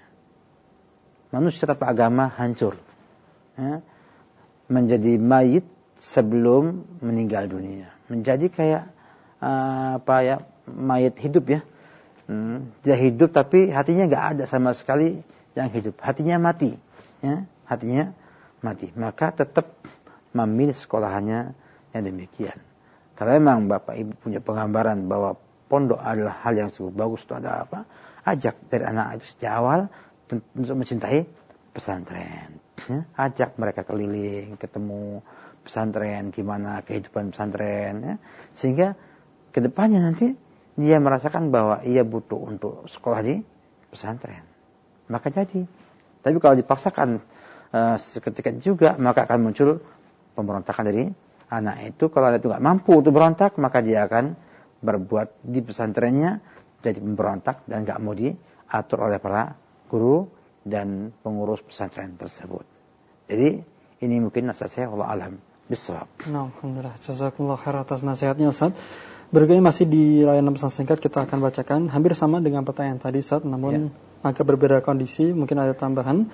Manusia tanpa agama hancur. Ya, menjadi mayit sebelum meninggal dunia. Menjadi kayak uh, apa ya, mayit hidup ya. Hmm, dia hidup tapi hatinya nggak ada sama sekali yang hidup. Hatinya mati. Ya, hatinya mati. Maka tetap memilih sekolahannya yang demikian. Kalau memang Bapak Ibu punya penggambaran bahwa pondok adalah hal yang cukup bagus, itu ada apa? Ajak dari anak itu sejak awal untuk mencintai pesantren. Ya, ajak mereka keliling, ketemu pesantren, gimana kehidupan pesantren, ya, sehingga kedepannya nanti dia merasakan bahwa ia butuh untuk sekolah di pesantren, maka jadi. Tapi kalau dipaksakan uh, seketika juga, maka akan muncul pemberontakan dari anak itu. Kalau anak itu nggak mampu untuk berontak, maka dia akan berbuat di pesantrennya jadi pemberontak dan nggak mau diatur oleh para guru dan pengurus pesantren tersebut. Jadi ini mungkin nasihat saya, Allah alam bisawab. Nah, alhamdulillah, jazakumullah khair atas nasihatnya Ustaz. Berikutnya masih di layanan pesan singkat kita akan bacakan hampir sama dengan pertanyaan tadi Ustaz, namun ya, agak berbeda kondisi, mungkin ada tambahan.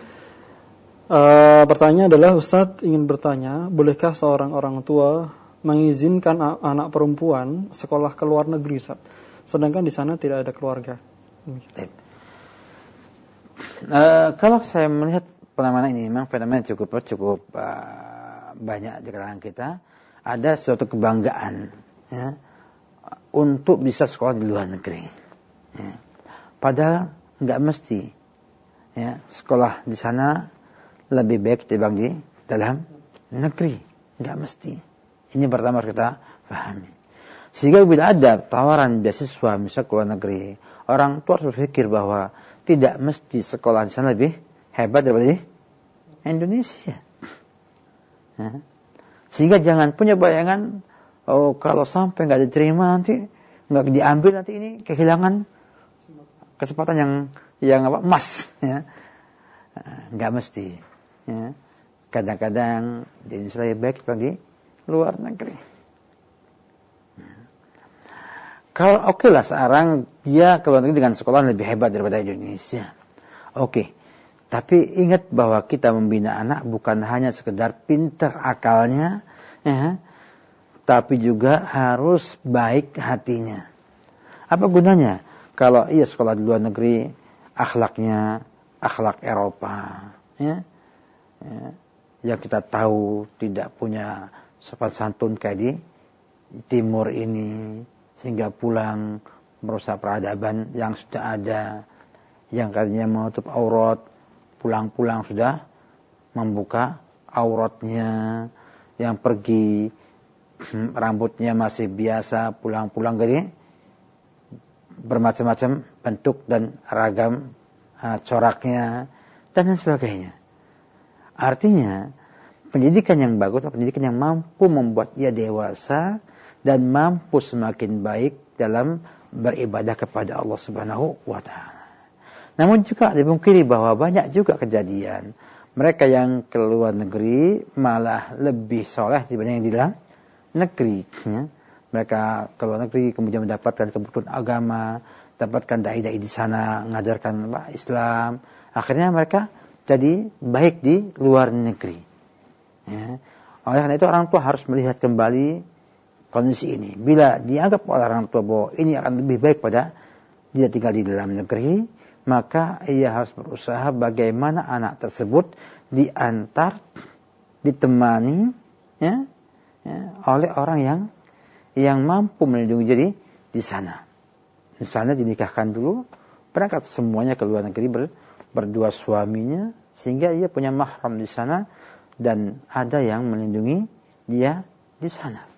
Uh, pertanyaan adalah Ustaz ingin bertanya, bolehkah seorang orang tua mengizinkan anak perempuan sekolah ke luar negeri Ustaz, sedangkan di sana tidak ada keluarga? Uh, kalau saya melihat fenomena ini memang fenomena cukup cukup uh, banyak di kalangan kita. ada suatu kebanggaan ya, untuk bisa sekolah di luar negeri. Ya. Padahal nggak mesti. Ya, sekolah di sana lebih baik dibanding di dalam negeri. Nggak mesti. Ini pertama harus kita pahami. Sehingga bila ada tawaran beasiswa misalnya ke luar negeri, orang tua harus berpikir bahwa tidak mesti sekolah di sana lebih hebat daripada di Indonesia. Ya. Sehingga jangan punya bayangan, oh kalau sampai nggak diterima nanti nggak diambil, nanti ini kehilangan kesempatan yang yang apa emas. Ya. Nggak mesti. Ya. Kadang-kadang di Indonesia lebih baik bagi luar negeri. Ya. Kalau oke okay lah sekarang dia ke luar negeri dengan sekolah lebih hebat daripada Indonesia. Oke. Okay. Tapi ingat bahwa kita membina anak bukan hanya sekedar pintar akalnya, ya, tapi juga harus baik hatinya. Apa gunanya kalau ia sekolah di luar negeri, akhlaknya akhlak Eropa, ya, ya, yang kita tahu tidak punya sopan santun kayak di timur ini, sehingga pulang merusak peradaban yang sudah ada, yang katanya menutup aurat, pulang-pulang sudah membuka auratnya, yang pergi rambutnya masih biasa, pulang-pulang gini bermacam-macam bentuk dan ragam uh, coraknya dan lain sebagainya. Artinya pendidikan yang bagus adalah pendidikan yang mampu membuat ia dewasa dan mampu semakin baik dalam beribadah kepada Allah Subhanahu wa taala. Namun juga dipungkiri bahwa banyak juga kejadian mereka yang ke luar negeri malah lebih soleh dibanding yang di dalam negeri. Ya. Mereka ke luar negeri kemudian mendapatkan kebutuhan agama, dapatkan dai-dai di sana, mengajarkan Islam. Akhirnya mereka jadi baik di luar negeri. Ya. Oleh karena itu orang tua harus melihat kembali kondisi ini. Bila dianggap oleh orang tua bahwa ini akan lebih baik pada dia tinggal di dalam negeri, maka ia harus berusaha bagaimana anak tersebut diantar, ditemani ya, ya, oleh orang yang yang mampu melindungi jadi di sana. Di sana dinikahkan dulu, berangkat semuanya ke luar negeri ber, berdua suaminya, sehingga ia punya mahram di sana dan ada yang melindungi dia di sana.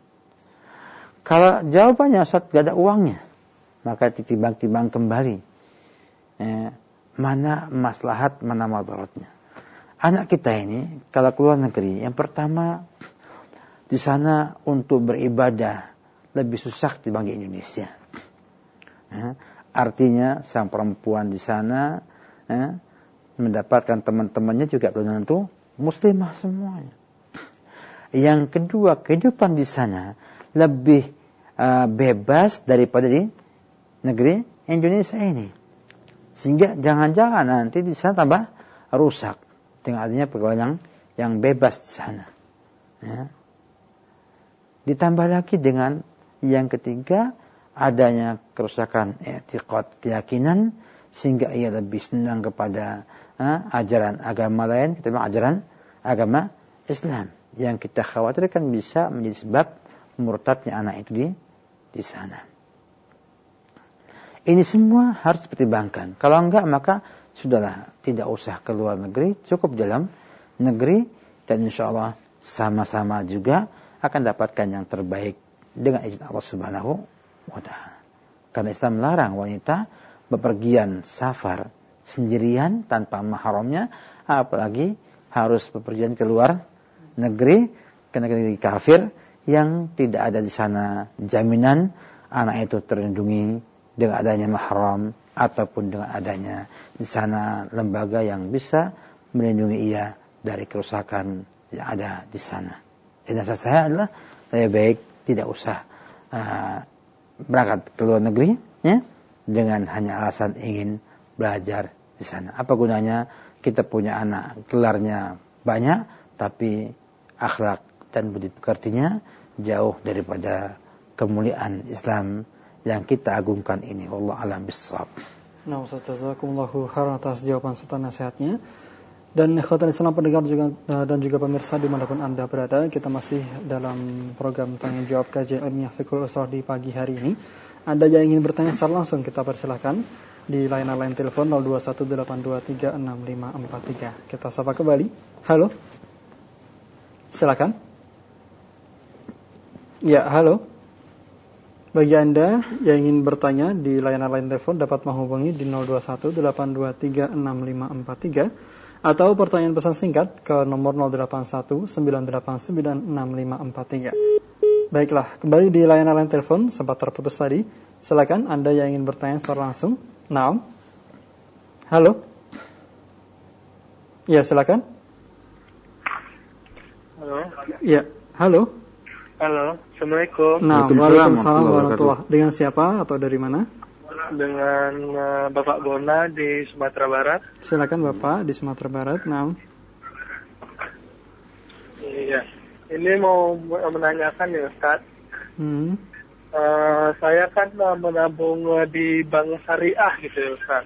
Kalau jawabannya Ustaz gak ada uangnya, maka ditimbang-timbang kembali. Eh, mana maslahat, mana madaratnya. Anak kita ini kalau keluar negeri, yang pertama di sana untuk beribadah lebih susah dibanding Indonesia. Eh, artinya sang perempuan di sana eh, mendapatkan teman-temannya juga belum tentu muslimah semuanya. Yang kedua, kehidupan di sana lebih uh, bebas daripada di negeri Indonesia ini. Sehingga jangan-jangan nanti di sana tambah rusak dengan adanya pergaulan yang, yang bebas di sana. Ya. Ditambah lagi dengan yang ketiga, adanya kerusakan i'tiqad, keyakinan, sehingga ia lebih senang kepada ha, ajaran agama lain ketimbang ajaran agama Islam, yang kita khawatirkan bisa menjadi sebab murtadnya anak itu di di sana. Ini semua harus dipertimbangkan. Kalau enggak, maka sudahlah, tidak usah ke luar negeri, cukup dalam negeri, dan insya Allah sama-sama juga akan dapatkan yang terbaik dengan izin Allah Subhanahu wa taala. Karena Islam melarang wanita bepergian safar sendirian tanpa mahramnya, apalagi harus bepergian ke luar negeri ke negeri kafir yang tidak ada di sana jaminan anak itu terlindungi dengan adanya mahram ataupun dengan adanya di sana lembaga yang bisa melindungi ia dari kerusakan yang ada di sana. Dan nasihat saya adalah lebih baik tidak usah uh, berangkat ke luar negeri ya, dengan hanya alasan ingin belajar di sana. Apa gunanya kita punya anak gelarnya banyak tapi akhlak dan budi pekertinya jauh daripada kemuliaan Islam yang kita agungkan ini. Wallahu a'lam bissawab. Nah, Ustaz, jazakumullahu khairan atas jawaban serta nasihatnya. Dan ikhwatal Islam pendengar juga dan juga pemirsa dimanapun Anda berada, kita masih dalam program tanya jawab kajian ilmiah Fiqhul Ushah di pagi hari ini. Anda yang ingin bertanya secara langsung kita persilahkan di layanan line telepon nol dua satu delapan dua tiga enam lima empat tiga. Kita sapa kembali. Halo. Silakan. Ya, halo. Bagi Anda yang ingin bertanya di layanan line telepon dapat menghubungi di nol dua satu delapan dua tiga enam lima empat tiga. Atau pertanyaan pesan singkat ke nomor nol delapan satu sembilan delapan sembilan enam lima empat tiga. Baiklah, kembali di layanan line telepon, sempat terputus tadi. Silakan Anda yang ingin bertanya secara langsung. Naam. Halo. Ya, silakan. Halo. Ya, halo. Halo, Assalamualaikum. Nah, waalaikumsalam warahmatullahi. Dengan siapa atau dari mana? Dengan uh, Bapak Bona di Sumatera Barat. Silakan Bapak di Sumatera Barat. Nah. Iya. Ini mau menanyakan ya Ustaz. Hmm. Uh, saya kan uh, menabung uh, di bank syariah gitu ya Ustaz.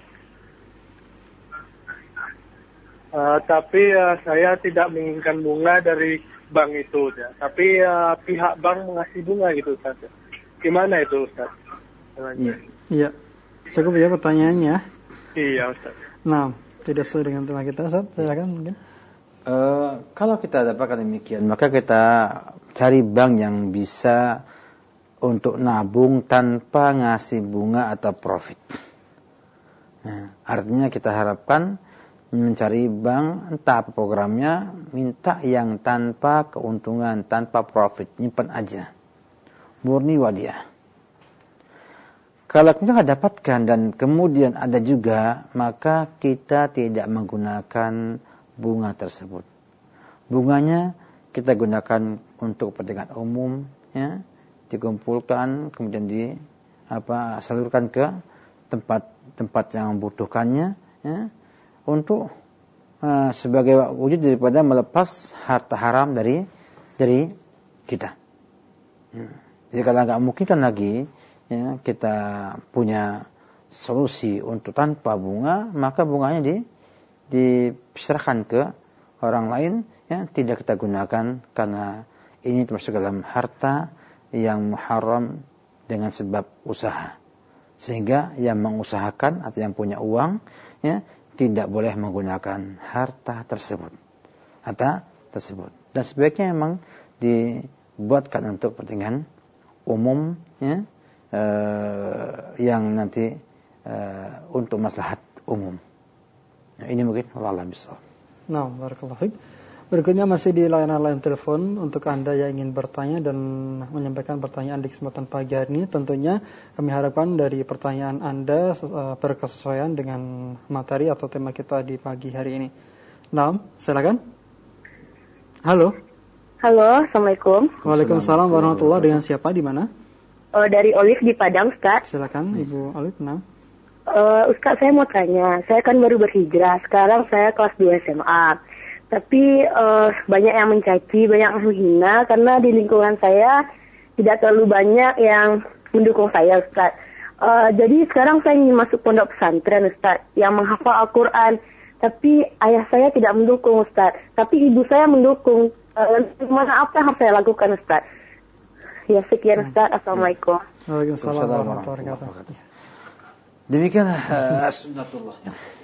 Uh, tapi uh, saya tidak menginginkan bunga dari bank itu ya. Tapi uh, pihak bank mengasih bunga gitu Ustaz. Gimana itu Ustaz? Iya. Iya. Cukup ya pertanyaannya. Iya Ustaz. Nah, tidak sesuai dengan tema kita Ustaz. Silakan mungkin. Uh, kalau kita dapatkan demikian, maka kita cari bank yang bisa untuk nabung tanpa ngasih bunga atau profit. Nah, artinya kita harapkan mencari bank, entah apa programnya, minta yang tanpa keuntungan, tanpa profit, nyimpan aja. Murni wadiah. Kalau kita dapatkan dan kemudian ada juga, maka kita tidak menggunakan bunga tersebut. Bunganya kita gunakan untuk kepentingan umum, ya, dikumpulkan kemudian di apa salurkan ke tempat-tempat yang membutuhkannya, ya, untuk uh, sebagai wujud daripada melepas harta haram dari dari kita. Hmm. Jadi kalau nggak mungkin kan lagi, ya, kita punya solusi untuk tanpa bunga, maka bunganya di diserahkan ke orang lain, ya, tidak kita gunakan karena ini termasuk dalam harta yang muharram dengan sebab usaha. Sehingga yang mengusahakan atau yang punya uang, ya, tidak boleh menggunakan harta tersebut. Harta tersebut. Dan sebaiknya memang dibuatkan untuk kepentingan umum, ya, Uh, yang nanti uh, untuk maslahat umum. Nah, ini mungkin Allah bisa. Nah, barakallahu fiik. Berikutnya masih di layanan line telepon untuk Anda yang ingin bertanya dan menyampaikan pertanyaan di kesempatan pagi hari ini. Tentunya kami harapkan dari pertanyaan Anda uh, berkesesuaian dengan materi atau tema kita di pagi hari ini. Nah, silakan. Halo. Halo, Assalamualaikum. Waalaikumsalam warahmatullahi. Dengan siapa di mana? Uh, dari Olive di Padang, Ustaz. Silakan Ibu Olive. Nah. Uh, Ustaz, saya mau tanya. Saya kan baru berhijrah. Sekarang saya kelas dua S M A. Tapi uh, banyak yang mencaci, banyak yang menghina karena di lingkungan saya tidak terlalu banyak yang mendukung saya, Ustaz. Uh, jadi sekarang saya ingin masuk pondok pesantren, Ustaz, yang menghafal Al-Quran. Tapi ayah saya tidak mendukung, Ustaz. Tapi ibu saya mendukung. Uh, mana apa yang harus saya lakukan, Ustaz? Ya, sekian Ustaz. Assalamualaikum. Waalaikumsalam warahmatullahi wabarakatuh. Demikianlah uh, sunnatullah.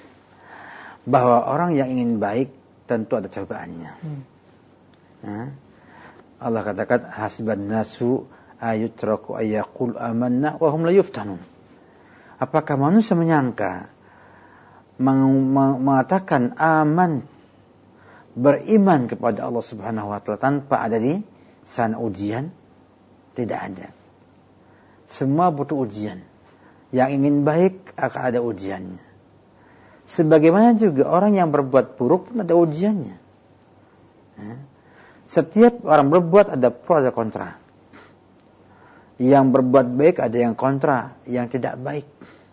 Bahwa orang yang ingin baik tentu ada cobaannya. Hmm. Nah, Allah katakan hasiban nasu ayutraku ayyaqul amanna wa hum la yuftanun. Apakah manusia menyangka meng- meng- mengatakan aman, beriman kepada Allah Subhanahu wa taala tanpa ada di sana ujian? Tidak ada. Semua butuh ujian. Yang ingin baik akan ada ujiannya. Sebagaimana juga orang yang berbuat buruk pun ada ujiannya. Setiap orang berbuat ada pro ada kontra. Yang berbuat baik ada yang kontra, yang tidak baik.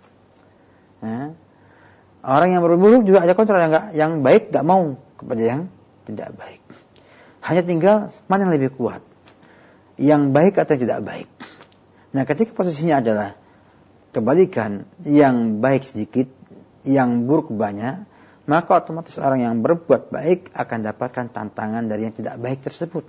Orang yang berbuat buruk juga ada kontra, yang, gak, yang baik gak mau kepada yang tidak baik. Hanya tinggal mana yang lebih kuat. Yang baik atau yang tidak baik. Nah, ketika posisinya adalah kebalikan, yang baik sedikit, yang buruk banyak, maka otomatis orang yang berbuat baik akan dapatkan tantangan dari yang tidak baik tersebut.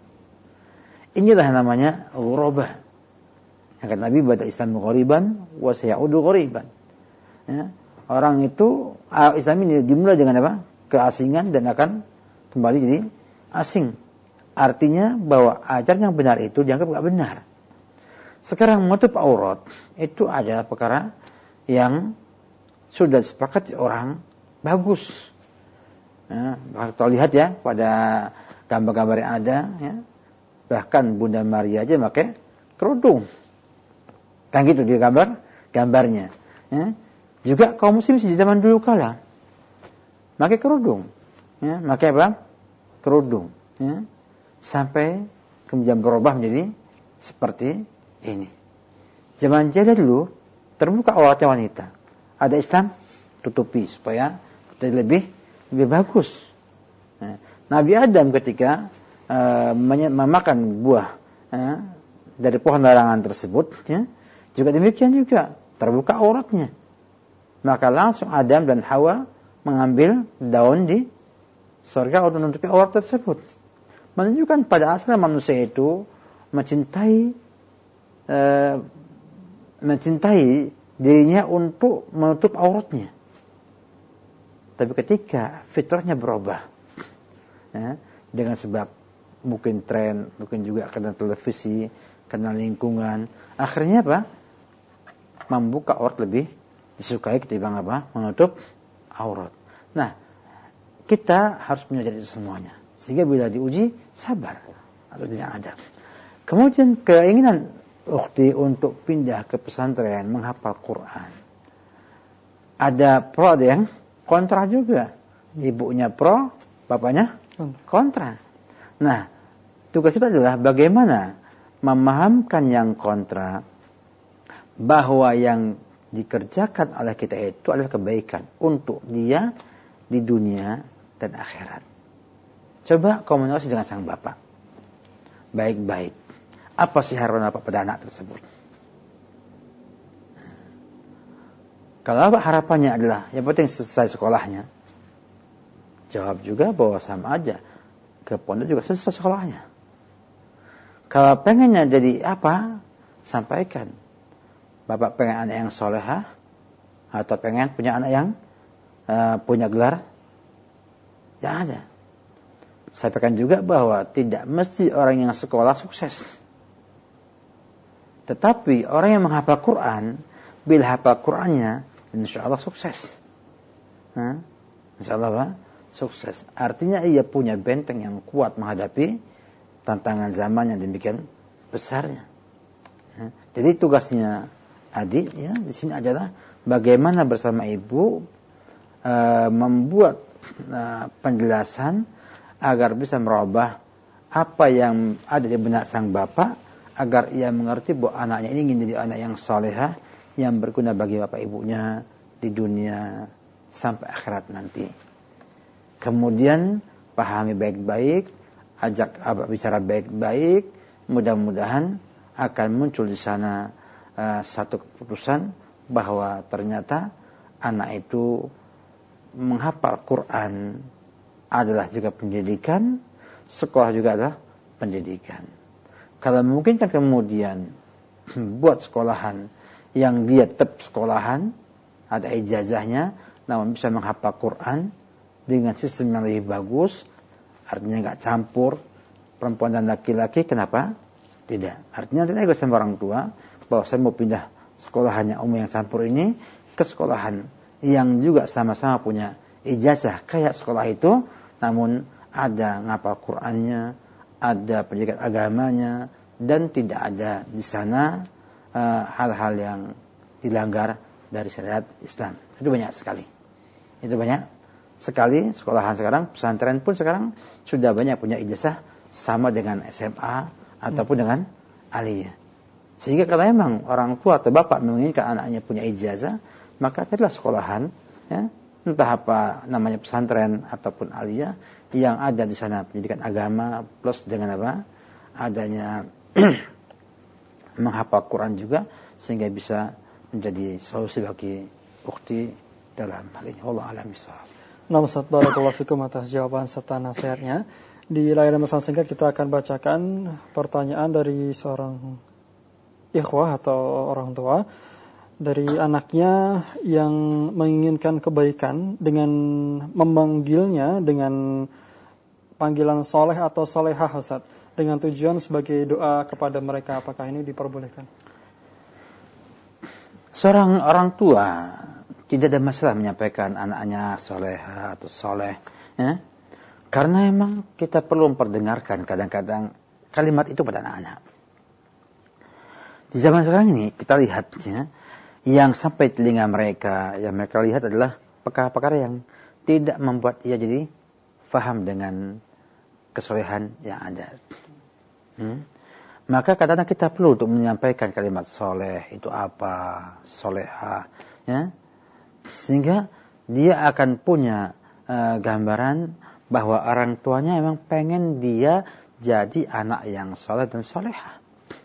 Inilah namanya ghurabah. Yang kata Nabi, bada Islam ghariban wa sayaudu ghariban. Ya, orang itu Islam ini dimulai dengan apa? Keasingan dan akan kembali jadi asing. Artinya bahwa ajaran yang benar itu dianggap enggak benar. Sekarang menutup aurat itu adalah perkara yang sudah disepakati orang bagus. Ya, kalau lihat ya pada gambar-gambar yang ada, ya, bahkan Bunda Maria aja pakai kerudung. Kan gitu di gambar gambarnya. Ya. Juga kaum muslim di zaman dulu kala pakai kerudung. Ya, pakai apa? Kerudung. Ya. Sampai kemudian berubah menjadi seperti ini. Zaman jahiliyah dulu terbuka auratnya wanita. Ada Islam tutupi supaya jadi lebih lebih bagus. Nah, Nabi Adam ketika uh, memakan buah uh, dari pohon larangan tersebut, ya, juga demikian juga terbuka auratnya. Maka langsung Adam dan Hawa mengambil daun di surga untuk menutupi aurat tersebut. Menunjukkan pada asalnya manusia itu mencintai uh, mencintai dirinya untuk menutup auratnya. Tapi ketika fitrahnya berubah, ya, dengan sebab mungkin tren, mungkin juga karena televisi, karena lingkungan, akhirnya apa? Membuka aurat lebih disukai ketimbang apa? Menutup aurat. Nah, kita harus menyadari semuanya. Sehingga bila diuji, sabar. Atau tidak ada. Kemudian keinginan ukhti untuk pindah ke pesantren, menghafal Quran. Ada pro, ada yang kontra juga. Ibunya pro, bapaknya kontra. Nah, tugas kita adalah bagaimana memahamkan yang kontra, bahwa yang dikerjakan oleh kita itu adalah kebaikan untuk dia di dunia dan akhirat. Coba komunikasi dengan sang bapak. Baik-baik. Apa sih harapan bapak pada anak tersebut? Kalau harapannya adalah yang penting selesai sekolahnya, jawab juga bahwa sama aja. Ke pondok juga selesai sekolahnya. Kalau pengennya jadi apa? Sampaikan. Bapak pengen anak yang solehah, atau pengen punya anak yang uh, punya gelar? Yang ada. Sampaikan juga bahwa tidak mesti orang yang sekolah sukses. Tetapi orang yang menghafal Quran, bila hafal Qurannya, insya Allah sukses. Nah, insya Allah apa? Sukses. Artinya ia punya benteng yang kuat menghadapi tantangan zaman yang demikian besarnya. Nah, jadi tugasnya adik ya di sini adalah bagaimana bersama ibu uh, membuat uh, penjelasan agar bisa merubah apa yang ada di benak sang bapak, agar ia mengerti bahwa anaknya ini ingin jadi anak yang salehah, yang berguna bagi bapak ibunya di dunia sampai akhirat nanti. Kemudian pahami baik-baik, ajak abah bicara baik-baik, mudah-mudahan akan muncul di sana uh, satu keputusan bahwa ternyata anak itu menghafal Quran adalah juga pendidikan, sekolah juga adalah pendidikan. Kalau mungkin kan kemudian buat sekolahan yang dia tetap sekolahan, ada ijazahnya, namun bisa menghafal Quran dengan sistem yang lebih bagus, artinya nggak campur perempuan dan laki-laki. Kenapa? Tidak. Artinya tidak juga sama orang tua bahwa saya mau pindah sekolahannya umum yang campur ini ke sekolahan yang juga sama-sama punya ijazah kayak sekolah itu, namun ada ngapal Qur'annya, ada pendidikan agamanya, dan tidak ada di sana uh, hal-hal yang dilanggar dari syariat Islam. Itu banyak sekali. Itu banyak sekali sekolahan sekarang, pesantren pun sekarang sudah banyak punya ijazah sama dengan S M A ataupun hmm. dengan aliyah. Sehingga kalau memang orang tua atau bapak menginginkan anaknya punya ijazah, maka carilah sekolahan, ya, entah apa namanya pesantren ataupun aliyah yang ada di sana pendidikan agama plus dengan apa adanya menghafal Quran juga, sehingga bisa menjadi solusi bagi ukhti dalam hal ini. Wallahu a'lam bishawab. Nah, Ustaz, barakallahu fikum atas jawaban serta nasihatnya. Di layanan pesan singkat kita akan bacakan pertanyaan dari seorang ikhwah atau orang tua dari anaknya yang menginginkan kebaikan dengan memanggilnya dengan panggilan soleh atau solehah, Ustaz, dengan tujuan sebagai doa kepada mereka. Apakah ini diperbolehkan? Seorang orang tua tidak ada masalah menyampaikan anaknya solehah atau soleh, ya? Karena memang kita perlu memperdengarkan kadang-kadang kalimat itu pada anak-anak. Di zaman sekarang ini kita lihat, ya, yang sampai telinga mereka, yang mereka lihat adalah perkara-perkara yang tidak membuat ia jadi faham dengan kesolehan yang ada. Hmm? Maka kadang-kadang kita perlu untuk menyampaikan kalimat soleh itu apa, solehah, ya, sehingga dia akan punya uh, gambaran bahwa orang tuanya memang pengen dia jadi anak yang soleh dan solehah.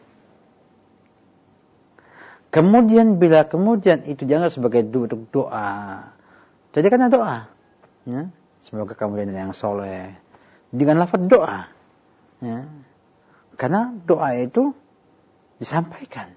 Kemudian bila kemudian itu jangan sebagai bentuk doa, jadikanlah doa, ya, semoga kamu jadi yang soleh dengan lafaz doa, ya. Karena doa itu disampaikan.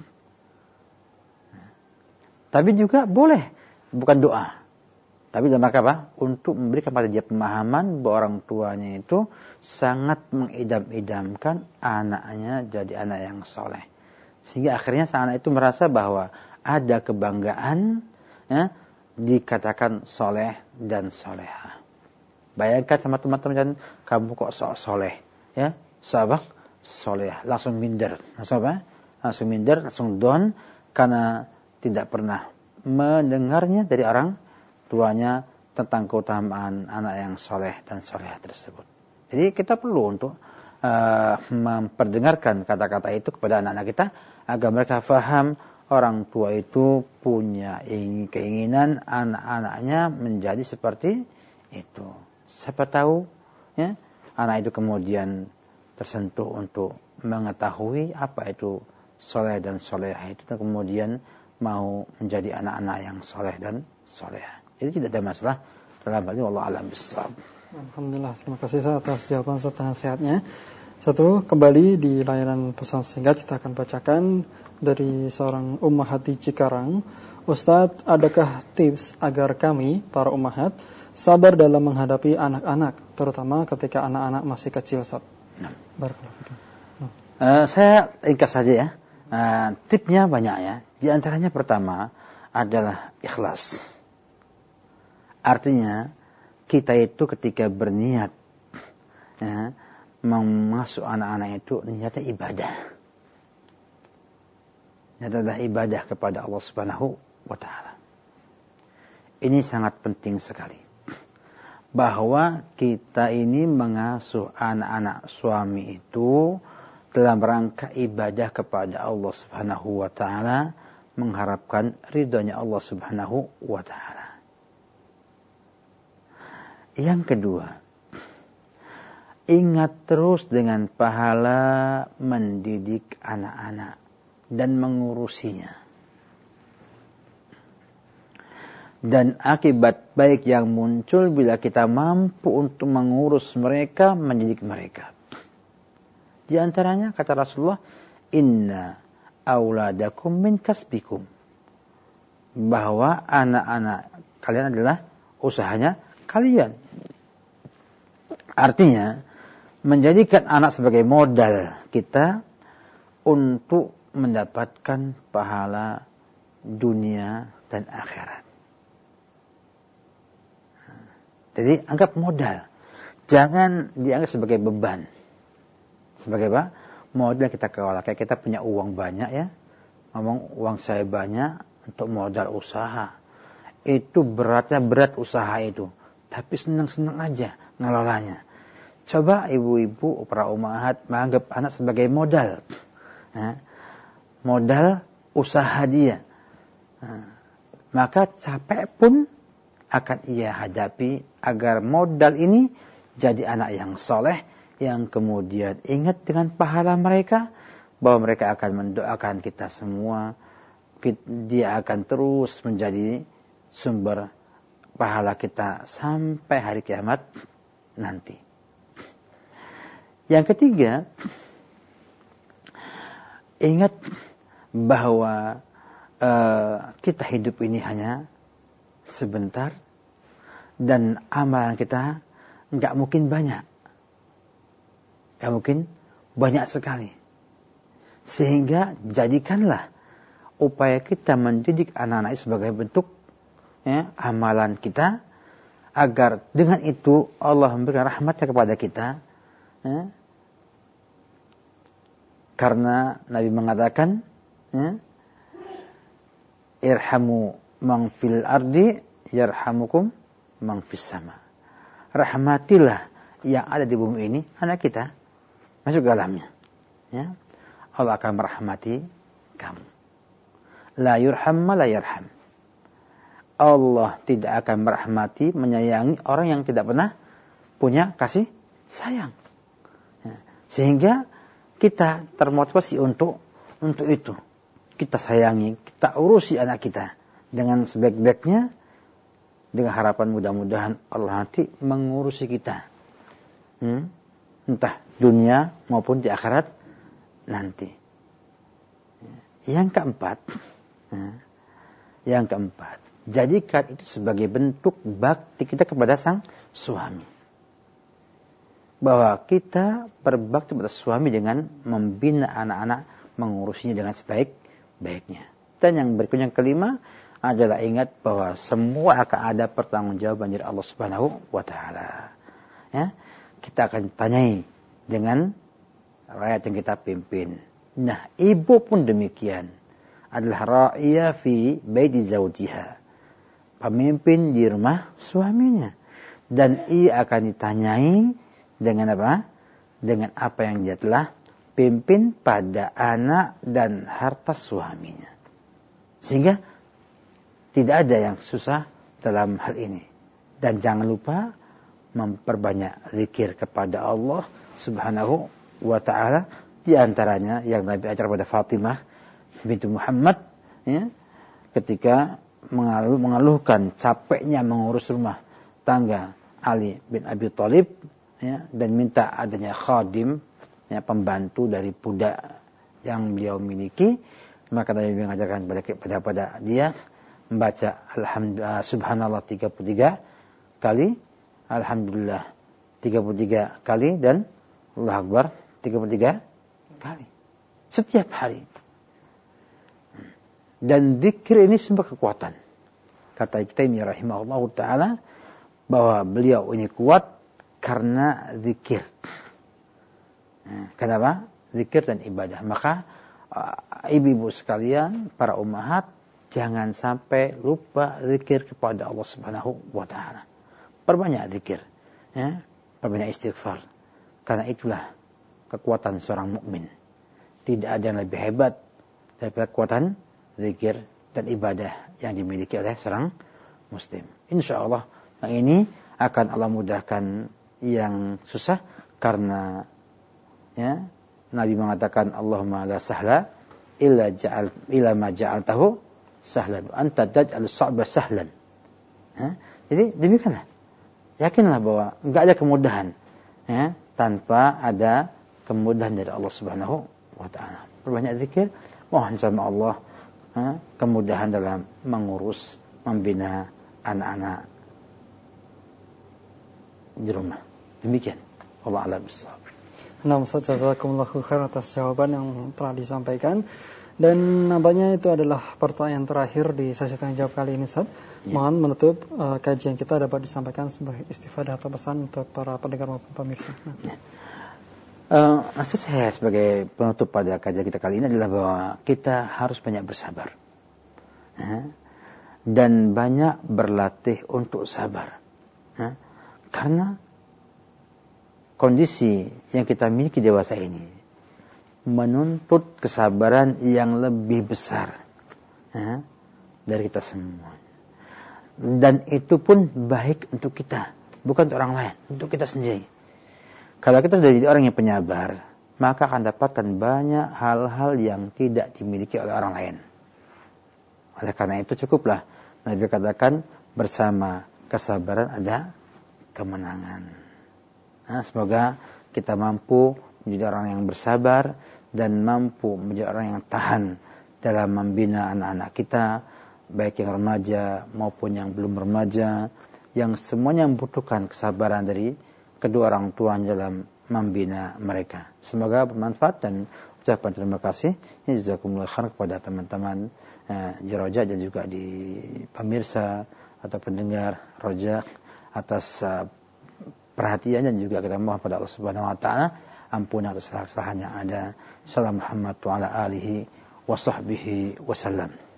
Tapi juga boleh bukan doa. Tapi dalam rangka apa? Untuk memberikan pada dia pemahaman bahwa orang tuanya itu sangat mengidam-idamkan anaknya jadi anak yang soleh. Sehingga akhirnya sang anak itu merasa bahwa ada kebanggaan, ya, dikatakan soleh dan soleha. Bayangkan sama teman-teman, kamu kok sok soleh, ya, sahabat soleh, langsung minder, langsung apa? Langsung minder, langsung down karena tidak pernah mendengarnya dari orang tuanya tentang keutamaan anak yang soleh dan solehah tersebut. Jadi kita perlu untuk uh, memperdengarkan kata-kata itu kepada anak-anak kita agar mereka faham orang tua itu punya keinginan anak-anaknya menjadi seperti itu. Siapa tahu, ya, anak itu kemudian tersentuh untuk mengetahui apa itu soleh dan solehah itu, dan kemudian mau menjadi anak-anak yang soleh dan solehah. Jadi tidak ada masalah dalam hal ini. Wallahu a'lam bishawab. Alhamdulillah, terima kasih atas jawaban serta nasihatnya. Satu, kembali di layanan pesan singkat kita akan bacakan dari seorang ummahat di Cikarang. Ustadz, adakah tips agar kami para ummahat sabar dalam menghadapi anak-anak, terutama ketika anak-anak masih kecil, Ustadz? Nah. Barakallahu. Uh, saya ringkas saja, ya. Uh, tipsnya banyak, ya. Di antaranya pertama adalah ikhlas. Artinya kita itu ketika berniat, ya, memasuk anak-anak itu niatnya ibadah. Ini adalah ibadah kepada Allah Subhanahu wa taala. Ini sangat penting sekali. Bahwa kita ini mengasuh anak-anak suami itu dalam rangka ibadah kepada Allah Subhanahu wa taala, mengharapkan ridhonya Allah Subhanahu wa taala. Yang kedua, ingat terus dengan pahala mendidik anak-anak dan mengurusinya. Dan akibat baik yang muncul bila kita mampu untuk mengurus mereka, mendidik mereka. Di antaranya kata Rasulullah, inna auladakum min kasbikum. Bahwa anak-anak kalian adalah usahanya kalian. Artinya, menjadikan anak sebagai modal kita untuk mendapatkan pahala dunia dan akhirat. Jadi anggap modal. Jangan dianggap sebagai beban. Sebagai apa? Modal kita kelola. Kayak kita punya uang banyak, ya. Ngomong uang saya banyak untuk modal usaha. Itu beratnya berat usaha itu. Tapi senang-senang aja ngelolanya. Coba ibu-ibu, para ummahat menganggap anak sebagai modal. Nah, modal usaha dia. Nah, maka capek pun akan ia hadapi agar modal ini jadi anak yang soleh, yang kemudian ingat dengan pahala mereka, bahwa mereka akan mendoakan kita semua. Dia akan terus menjadi sumber pahala kita sampai hari kiamat nanti. Yang ketiga, ingat bahwa uh, kita hidup ini hanya sebentar dan amalan kita nggak mungkin banyak, nggak mungkin banyak sekali. Sehingga jadikanlah upaya kita mendidik anak-anak sebagai bentuk ya, amalan kita, agar dengan itu Allah memberikan rahmatnya kepada kita. Ya. Karena Nabi mengatakan, ya, irhamu man fil ardi yarhamukum man fis sama. Rahmatilah yang ada di bumi ini, anak kita masuk ke dalamnya. Ya. Allah akan merahmati kamu. La yurham ma la yarham. Allah tidak akan merahmati, menyayangi orang yang tidak pernah punya kasih sayang. Ya. Sehingga kita termotivasi untuk untuk itu. Kita sayangi, kita urusi anak kita dengan sebaik-baiknya, dengan harapan mudah-mudahan Allah nanti mengurusi kita. Hmm? Entah dunia maupun di akhirat nanti. Yang keempat, yang keempat, jadikan itu sebagai bentuk bakti kita kepada sang suami. Bahwa kita berbakti kepada suami dengan membina anak-anak, mengurusinya dengan sebaik-baiknya. Dan yang berikutnya, yang kelima, adalah ingat bahwa semua akan ada pertanggungjawaban dari Allah Subhanahu wa taala. Ya, kita akan tanyai dengan rakyat yang kita pimpin. Nah, ibu pun demikian. Adalah ra'iyah fi baiti zawjiha. Pemimpin di rumah suaminya. Dan ia akan ditanyai dengan apa? Dengan apa yang dia telah pimpin pada anak dan harta suaminya. Sehingga tidak ada yang susah dalam hal ini. Dan jangan lupa memperbanyak zikir kepada Allah Subhanahu wa ta'ala, di antaranya yang Nabi ajar pada Fatimah binti Muhammad, ya, ketika mengeluh, mengeluhkan capeknya mengurus rumah tangga Ali bin Abi Thalib, ya, dan minta adanya khadim, ya, pembantu dari budak yang beliau miliki, maka Nabi mengajarkan pada pada, pada dia membaca alhamdulillah subhanallah tiga puluh tiga kali, alhamdulillah tiga puluh tiga kali, dan Allahu Akbar tiga puluh tiga kali setiap hari. Dan zikir ini sumber kekuatan. Kata Ibnu Taimiyah rahimahullahu taala bahwa beliau ini kuat karena zikir. Nah, kenapa? Zikir dan ibadah. Maka uh, ibu-ibu sekalian, para ummahat, jangan sampai lupa zikir kepada Allah Subhanahu wa taala. Perbanyak zikir, ya, perbanyak istighfar. Karena itulah kekuatan seorang mukmin. Tidak ada yang lebih hebat daripada kekuatan zikir dan ibadah yang dimiliki oleh seorang muslim. Insyaallah yang ini akan Allah mudahkan yang susah, karena ya, Nabi mengatakan Allahumma la sahla illa ja'al illa ma ja'altahu sahlan, anta taj'al as-sa'ba sahlan. Ya, jadi demikianlah. Yakinlah bahwa enggak ada kemudahan, ya, tanpa ada kemudahan dari Allah Subhanahu wa taala. Perbanyak zikir, mohon sama Allah, ya, kemudahan dalam mengurus, membina anak-anak di rumah. Demikian. Allah a'lam bissawab. Nah, Ustaz, jazakumullahu khair atas jawaban yang telah disampaikan. Dan nampaknya itu adalah pertanyaan terakhir di sesi tanya jawab kali ini, Ustaz. Ya. Mohon menutup uh, kajian kita dapat disampaikan sebagai istifadah atau pesan untuk para pendengar maupun pemirsa. Nah. Ya. Uh, maksud saya sebagai penutup pada kajian kita kali ini adalah bahwa kita harus banyak bersabar, ya, dan banyak berlatih untuk sabar, ya, karena kondisi yang kita miliki dewasa ini menuntut kesabaran yang lebih besar, ya, dari kita semua. Dan itu pun baik untuk kita, bukan untuk orang lain, untuk kita sendiri. Kalau kita sudah jadi orang yang penyabar, maka akan dapatkan banyak hal-hal yang tidak dimiliki oleh orang lain. Oleh karena itu cukuplah Nabi katakan, bersama kesabaran ada kemenangan. Nah, semoga kita mampu menjadi orang yang bersabar dan mampu menjadi orang yang tahan dalam membina anak-anak kita, baik yang remaja maupun yang belum remaja, yang semuanya membutuhkan kesabaran dari kedua orang tua dalam membina mereka. Semoga bermanfaat dan ucapan terima kasih jazakumullah khair kepada teman-teman eh, di Roja dan juga di pemirsa atau pendengar Roja atas uh, perhatian dan juga kita mohon pada Allah Subhanahu wa taala ampun atas kesalahan yang ada. Salam Muhammad wa ala alihi wa sahbihi wasallam.